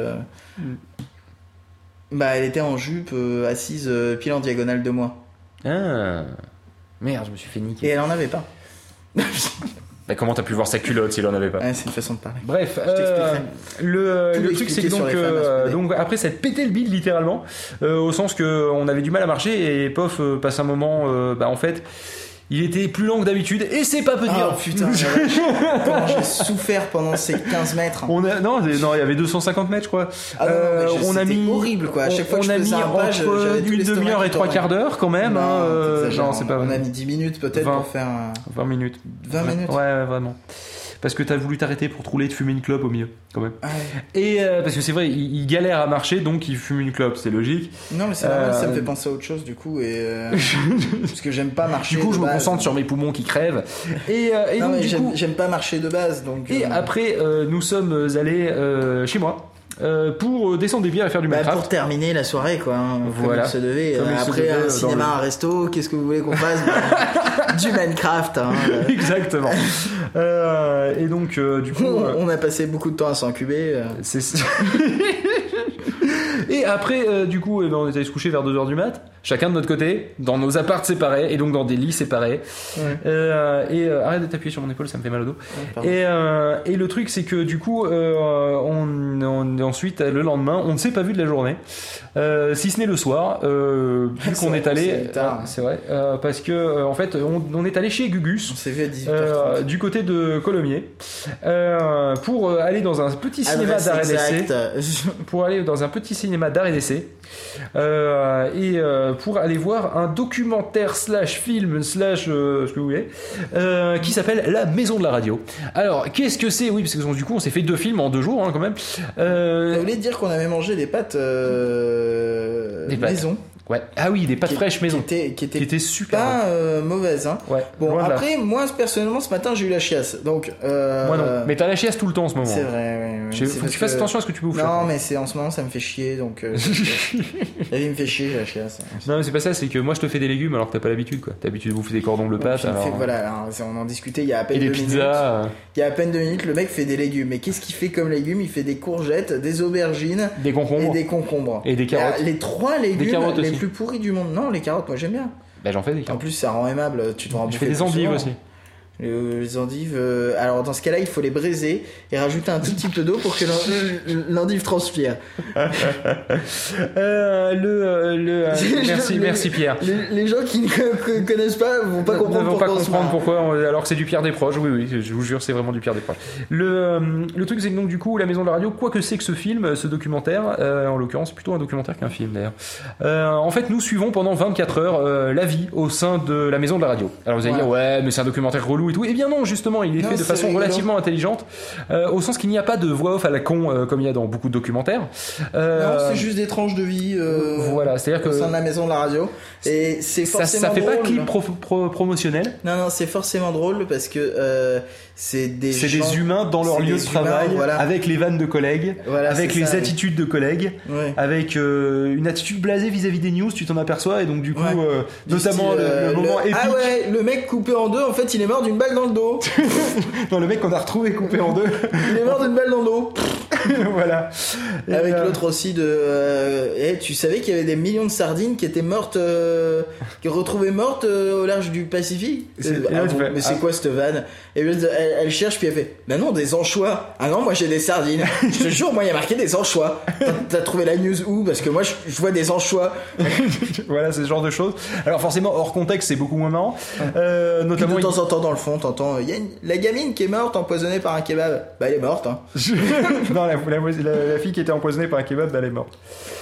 [SPEAKER 3] Elle était en jupe, assise pile en diagonale de moi.
[SPEAKER 2] Ah, merde, je me suis fait niquer.
[SPEAKER 3] Et elle en avait pas.
[SPEAKER 2] Comment t'as pu voir sa culotte si elle en avait pas?
[SPEAKER 3] C'est une façon de parler.
[SPEAKER 2] Bref, le truc c'est que donc après ça a pété le bide littéralement, au sens que on avait du mal à marcher et Pof passe un moment, en fait. Il était plus lent que d'habitude et c'est pas peu dire.
[SPEAKER 3] Oh putain, comment j'ai souffert pendant ces 15 mètres.
[SPEAKER 2] Non, il y avait 250 mètres, je crois.
[SPEAKER 3] On a mis horrible quoi. À chaque fois que je faisais un pas,
[SPEAKER 2] entre une demi-heure et 3/4 d'heure quand même.
[SPEAKER 3] Non,
[SPEAKER 2] c'est pas.
[SPEAKER 3] On a mis 10 minutes peut-être pour faire
[SPEAKER 2] 20 minutes.
[SPEAKER 3] 20 minutes.
[SPEAKER 2] Ouais, vraiment. Parce que t'as voulu t'arrêter pour te rouler et te fumer une clope au milieu, quand même.
[SPEAKER 3] Ouais.
[SPEAKER 2] Et parce que c'est vrai, il galère à marcher, donc il fume une clope, c'est logique.
[SPEAKER 3] Non, mais c'est normal, ça me fait penser à autre chose, du coup, parce que j'aime pas marcher.
[SPEAKER 2] Du coup, je me concentre sur mes poumons qui crèvent. Et
[SPEAKER 3] non,
[SPEAKER 2] donc,
[SPEAKER 3] mais
[SPEAKER 2] du coup,
[SPEAKER 3] j'aime pas marcher de base, donc.
[SPEAKER 2] Et après, nous sommes allés chez moi. Pour descendre des bières et faire du Minecraft.
[SPEAKER 3] Pour terminer la soirée, quoi.
[SPEAKER 2] Voilà.
[SPEAKER 3] Comme il se devait. Après un cinéma, un resto, qu'est-ce que vous voulez qu'on fasse? Du Minecraft.
[SPEAKER 2] Exactement. Et donc, du coup.
[SPEAKER 3] On a passé beaucoup de temps à s'encuber.
[SPEAKER 2] Et après, du coup, on est allé se coucher vers 2h du mat, chacun de notre côté, dans nos apparts séparés, et donc dans des lits séparés. Ouais. Arrête de t'appuyer sur mon épaule, ça me fait mal au dos. Ouais, et le truc, c'est que du coup, ensuite, le lendemain, on ne s'est pas vu de la journée, si ce n'est le soir, vu qu'on est allé. C'est vrai, parce que, en fait, on est allé chez Gugus.
[SPEAKER 3] On s'est vu à 18h30.
[SPEAKER 2] Du côté de Colomiers, pour aller dans un petit cinéma d'arrêt d'essai. Pour aller dans un petit cinéma d'arrêt d'essai pour aller voir un documentaire /film/ ce que vous voulez qui s'appelle La Maison de la Radio. Alors qu'est-ce que c'est? Oui, parce que du coup on s'est fait 2 films en 2 jours, hein, quand même.
[SPEAKER 3] Vous voulez dire qu'on avait mangé des pâtes maison?
[SPEAKER 2] Ouais. Ah oui, des pâtes fraîches maison.
[SPEAKER 3] Qui était
[SPEAKER 2] super.
[SPEAKER 3] Pas mauvaise. Hein.
[SPEAKER 2] Ouais.
[SPEAKER 3] Bon, après, moi personnellement, ce matin, j'ai eu la chiasse. Donc.
[SPEAKER 2] Moi non. Mais t'as la chiasse tout le temps en ce moment.
[SPEAKER 3] C'est vrai. Ouais.
[SPEAKER 2] Faut que tu fasses attention à ce que tu bouffes.
[SPEAKER 3] Non, mais en ce moment, ça me fait chier. Donc. La vie me fait chier, la chiasse.
[SPEAKER 2] Non, mais c'est pas ça. C'est que moi, je te fais des légumes alors que t'as pas l'habitude, quoi. T'as l'habitude de bouffer des cordons bleu pâte.
[SPEAKER 3] Voilà. On en discutait il y a à peine
[SPEAKER 2] 2 minutes. Et des pizzas.
[SPEAKER 3] Il y a à peine 2 minutes, le mec fait des légumes. Mais qu'est-ce qu'il fait comme légumes? Il fait des courgettes, des aubergines,
[SPEAKER 2] des concombres
[SPEAKER 3] et des concombres.
[SPEAKER 2] Et des carottes.
[SPEAKER 3] Les 3 légumes les
[SPEAKER 2] aussi.
[SPEAKER 3] plus pourris du monde. Non, les carottes, moi j'aime bien.
[SPEAKER 2] Bah j'en fais des carottes.
[SPEAKER 3] En plus, ça rend aimable. Tu te rends.
[SPEAKER 2] Je fais des endives aussi.
[SPEAKER 3] Les endives, alors dans ce cas-là, il faut les briser et rajouter un tout petit peu d'eau pour que l'endive transpire.
[SPEAKER 2] Merci Pierre.
[SPEAKER 3] Les gens qui ne connaissent pas vont pas comprendre
[SPEAKER 2] pourquoi, alors que c'est du Pierre Desproges. Oui, je vous jure, c'est vraiment du Pierre Desproges. Le truc, c'est que donc du coup, La Maison de la Radio, quoi que c'est que ce film, ce documentaire, en l'occurrence, plutôt un documentaire qu'un film d'ailleurs. En fait, nous suivons pendant 24 heures la vie au sein de La Maison de la Radio. Alors vous allez dire, ouais, mais c'est un documentaire relou et tout. Eh bien non, justement, il est fait de façon relativement intelligente, au sens qu'il n'y a pas de voix off à la con comme il y a dans beaucoup de documentaires.
[SPEAKER 3] Non, c'est juste des tranches de vie.
[SPEAKER 2] Voilà, c'est-à-dire que
[SPEAKER 3] au sein de La Maison de la Radio, et c'est forcément
[SPEAKER 2] ça fait
[SPEAKER 3] drôle.
[SPEAKER 2] pas clip promotionnel.
[SPEAKER 3] Non, c'est forcément drôle parce que c'est des
[SPEAKER 2] humains dans leur lieu de travail,
[SPEAKER 3] voilà.
[SPEAKER 2] Avec les vannes de collègues, avec les attitudes de collègues, avec une attitude blasée vis-à-vis des news, tu t'en aperçois, et donc du coup, notamment le moment épique.
[SPEAKER 3] Ah ouais, le mec coupé en deux, en fait, il est mort d'une balle dans le dos.
[SPEAKER 2] Non, le mec qu'on a retrouvé coupé en deux.
[SPEAKER 3] Il est mort d'une balle dans le dos.
[SPEAKER 2] Voilà.
[SPEAKER 3] Avec l'autre aussi tu savais qu'il y avait des millions de sardines qui étaient mortes, retrouvées mortes au large du Pacifique. Mais c'est quoi cette vanne? Et elle cherche, puis elle fait, bah non, des anchois. Ah non, moi j'ai des sardines. Je te jure, moi il y a marqué des anchois. T'as trouvé la news où? Parce que moi je vois des anchois.
[SPEAKER 2] Voilà, c'est ce genre de choses. Alors forcément, hors contexte, c'est beaucoup moins marrant.
[SPEAKER 3] Notamment, de temps en temps dans le fond, t'entends, il y a la gamine qui est morte empoisonnée par un kebab. Bah elle est morte. Hein.
[SPEAKER 2] Non, la fille qui était empoisonnée par un kebab, elle est morte.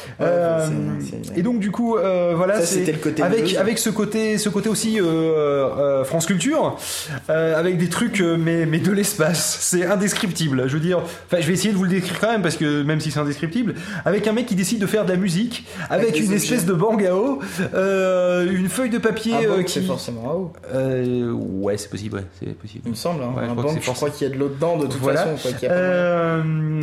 [SPEAKER 2] Et donc du coup, voilà,
[SPEAKER 3] ça, c'était le côté
[SPEAKER 2] avec ce côté aussi France Culture, avec des trucs mais de l'espace, c'est indescriptible. Je veux dire, je vais essayer de vous le décrire quand même parce que même si c'est indescriptible, avec un mec qui décide de faire de la musique, avec une espèce de bang à eau, une feuille de papier
[SPEAKER 3] c'est forcément à eau.
[SPEAKER 2] Ouais, c'est possible, c'est possible.
[SPEAKER 3] Il me semble, hein, un bang, je crois qu'il y a de l'eau dedans de toute façon. Quoi, qu'il y a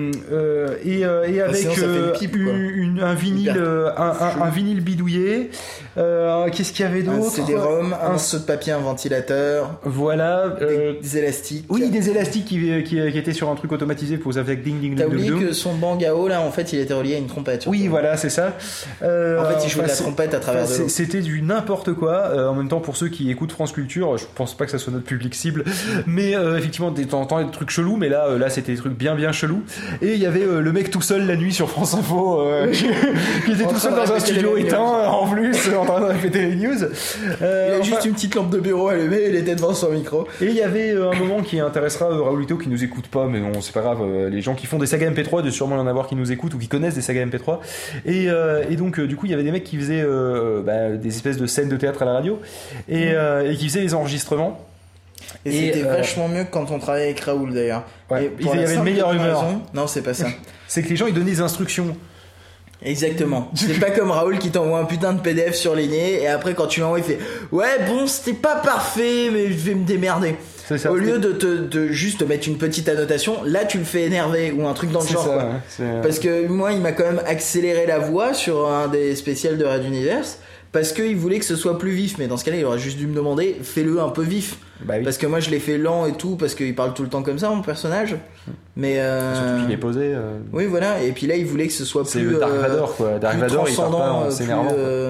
[SPEAKER 2] et avec un vinyle bidouillé. Qu'est-ce qu'il y avait d'autre?
[SPEAKER 3] Un CD-ROM, un morceau de papier, un ventilateur.
[SPEAKER 2] Voilà.
[SPEAKER 3] Des élastiques.
[SPEAKER 2] Oui, des élastiques qui étaient sur un truc automatisé pour vous avec ding ding ding.
[SPEAKER 3] T'as oublié que son bang à eau là, en fait, il était relié à une trompette.
[SPEAKER 2] Oui, voilà, c'est ça.
[SPEAKER 3] En fait, il jouait de la trompette à travers de l'eau.
[SPEAKER 2] C'était du n'importe quoi. En même temps, pour ceux qui écoutent France Culture, je pense pas que ça soit notre public cible, mais effectivement, de temps en temps, il y a des trucs chelous, mais là, c'était des trucs bien chelous. Et il y avait le mec tout seul la nuit sur France Info, qui était tout seul dans un studio éteint, en plus, en train de répéter les news.
[SPEAKER 3] Il avait juste une petite lampe de bureau allumée, il était devant son micro.
[SPEAKER 2] Et il y avait un moment qui intéressera Raoulito qui nous écoute pas, mais non, c'est pas grave. Les gens qui font des sagas MP3, de sûrement y en avoir qui nous écoutent ou qui connaissent des sagas MP3. Et donc, du coup, il y avait des mecs qui faisaient des espèces de scènes de théâtre à la radio et qui faisaient les enregistrements.
[SPEAKER 3] Et c'était vachement mieux que quand on travaillait avec Raoul d'ailleurs.
[SPEAKER 2] Ouais, il y avait une meilleure humeur.
[SPEAKER 3] Non, c'est pas ça.
[SPEAKER 2] C'est que les gens ils donnaient des instructions.
[SPEAKER 3] Exactement. C'est pas comme Raoul qui t'envoie un putain de PDF surligné et après quand tu l'envoies il fait ouais bon c'était pas parfait mais je vais me démerder.
[SPEAKER 2] Ça,
[SPEAKER 3] au lieu de juste te mettre une petite annotation, là tu le fais énerver ou un truc dans le genre. Ça, quoi. Parce que moi il m'a quand même accéléré la voix sur un des spécials de Red Universe parce qu'il voulait que ce soit plus vif, mais dans ce cas-là il aurait juste dû me demander fais-le un peu vif. Bah oui. Parce que moi je l'ai fait lent et tout parce qu'il parle tout le temps comme ça mon personnage. Mais
[SPEAKER 2] surtout qu'il est posé.
[SPEAKER 3] Oui voilà, et puis là il voulait que ce soit
[SPEAKER 2] c'est
[SPEAKER 3] plus
[SPEAKER 2] le Dark Vador quoi. Dark Vador il parle pas en s'énervant.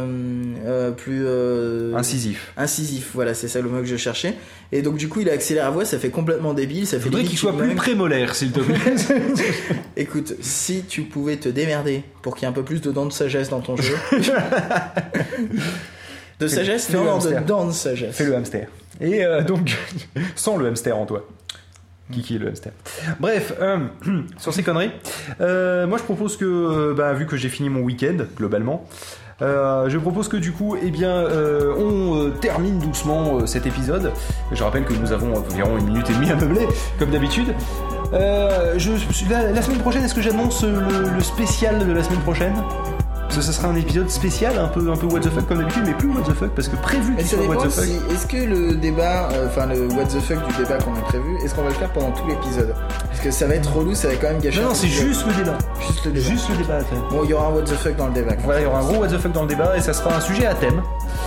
[SPEAKER 3] Plus
[SPEAKER 2] incisif,
[SPEAKER 3] voilà, c'est ça le mot que je cherchais. Et donc du coup il a accéléré la voix, ça fait complètement débile, ça fait.
[SPEAKER 2] Faudrait qu'il soit plus prémolaire s'il te plaît.
[SPEAKER 3] Écoute, si tu pouvais te démerder pour qu'il y ait un peu plus de dents de sagesse dans ton jeu. De sagesse, non, de dents de sagesse.
[SPEAKER 2] Fais le hamster. Et donc, sans le hamster en toi. Kiki le hamster. Bref, sur ces conneries, moi je propose que, vu que j'ai fini mon week-end, globalement, je propose que du coup, on termine doucement cet épisode. Je rappelle que nous avons environ 1 minute et demie à meubler, comme d'habitude. La semaine prochaine, est-ce que j'annonce le spécial de la semaine prochaine ? ce sera un épisode spécial, un peu what the fuck comme d'habitude, mais plus what the fuck parce que prévu qu'il soit what the fuck.
[SPEAKER 3] Est-ce que le débat, le what the fuck du débat qu'on a prévu, est-ce qu'on va le faire pendant tout l'épisode? Parce que ça va être relou, ça va quand même gâcher.
[SPEAKER 2] Non, c'est juste le débat.
[SPEAKER 3] Juste le débat. Bon, il y aura un what the fuck dans le débat.
[SPEAKER 2] Voilà, il y aura un gros what the fuck dans le débat et ça sera un sujet à thème.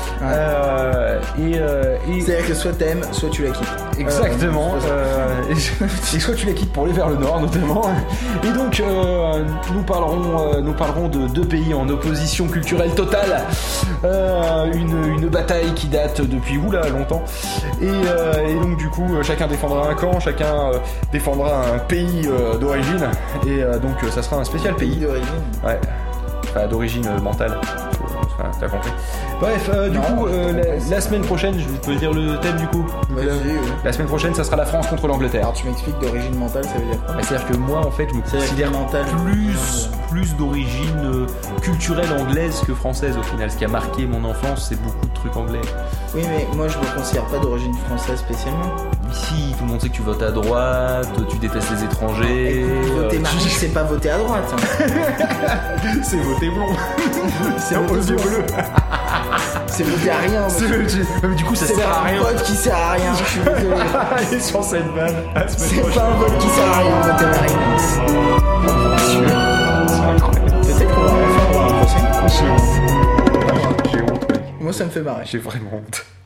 [SPEAKER 3] C'est-à-dire que soit t'aimes, soit tu la quittes.
[SPEAKER 2] Exactement. Et soit tu la quittes pour aller vers le nord notamment. Et donc nous parlerons de deux pays en opposition culturelle totale. Une bataille qui date depuis longtemps. Et donc du coup chacun défendra un camp, chacun défendra un pays d'origine. Et donc ça sera un spécial pays
[SPEAKER 3] d'origine.
[SPEAKER 2] Ouais. Enfin d'origine mentale. T'as compris. Bref, du coup, la semaine prochaine, je peux dire le thème du coup. La semaine prochaine, ça sera la France contre l'Angleterre.
[SPEAKER 3] Alors tu m'expliques d'origine mentale, ça veut dire quoi?
[SPEAKER 2] C'est-à-dire que moi, en fait, je me considère plus d'origine culturelle anglaise que française au final. Ce qui a marqué mon enfance, c'est beaucoup de trucs anglais.
[SPEAKER 3] Oui, mais moi, je me considère pas d'origine française spécialement.
[SPEAKER 2] Si, tout le monde sait que tu votes à droite, tu détestes les étrangers.
[SPEAKER 3] Voter marxiste, c'est pas voter à droite.
[SPEAKER 2] C'est voter blond.
[SPEAKER 3] C'est voter bleu. C'est voter à rien.
[SPEAKER 2] Mais du coup, ça sert à rien.
[SPEAKER 3] C'est pas un vote qui sert à rien, je suis désolé.
[SPEAKER 2] Allez sur cette vanne.
[SPEAKER 3] C'est pas un vote qui sert à rien, voter Marine.
[SPEAKER 2] C'est incroyable.
[SPEAKER 3] Peut-être qu'on va en faire un prochain.
[SPEAKER 2] J'ai honte.
[SPEAKER 3] Moi, ça me fait marrer.
[SPEAKER 2] J'ai vraiment honte.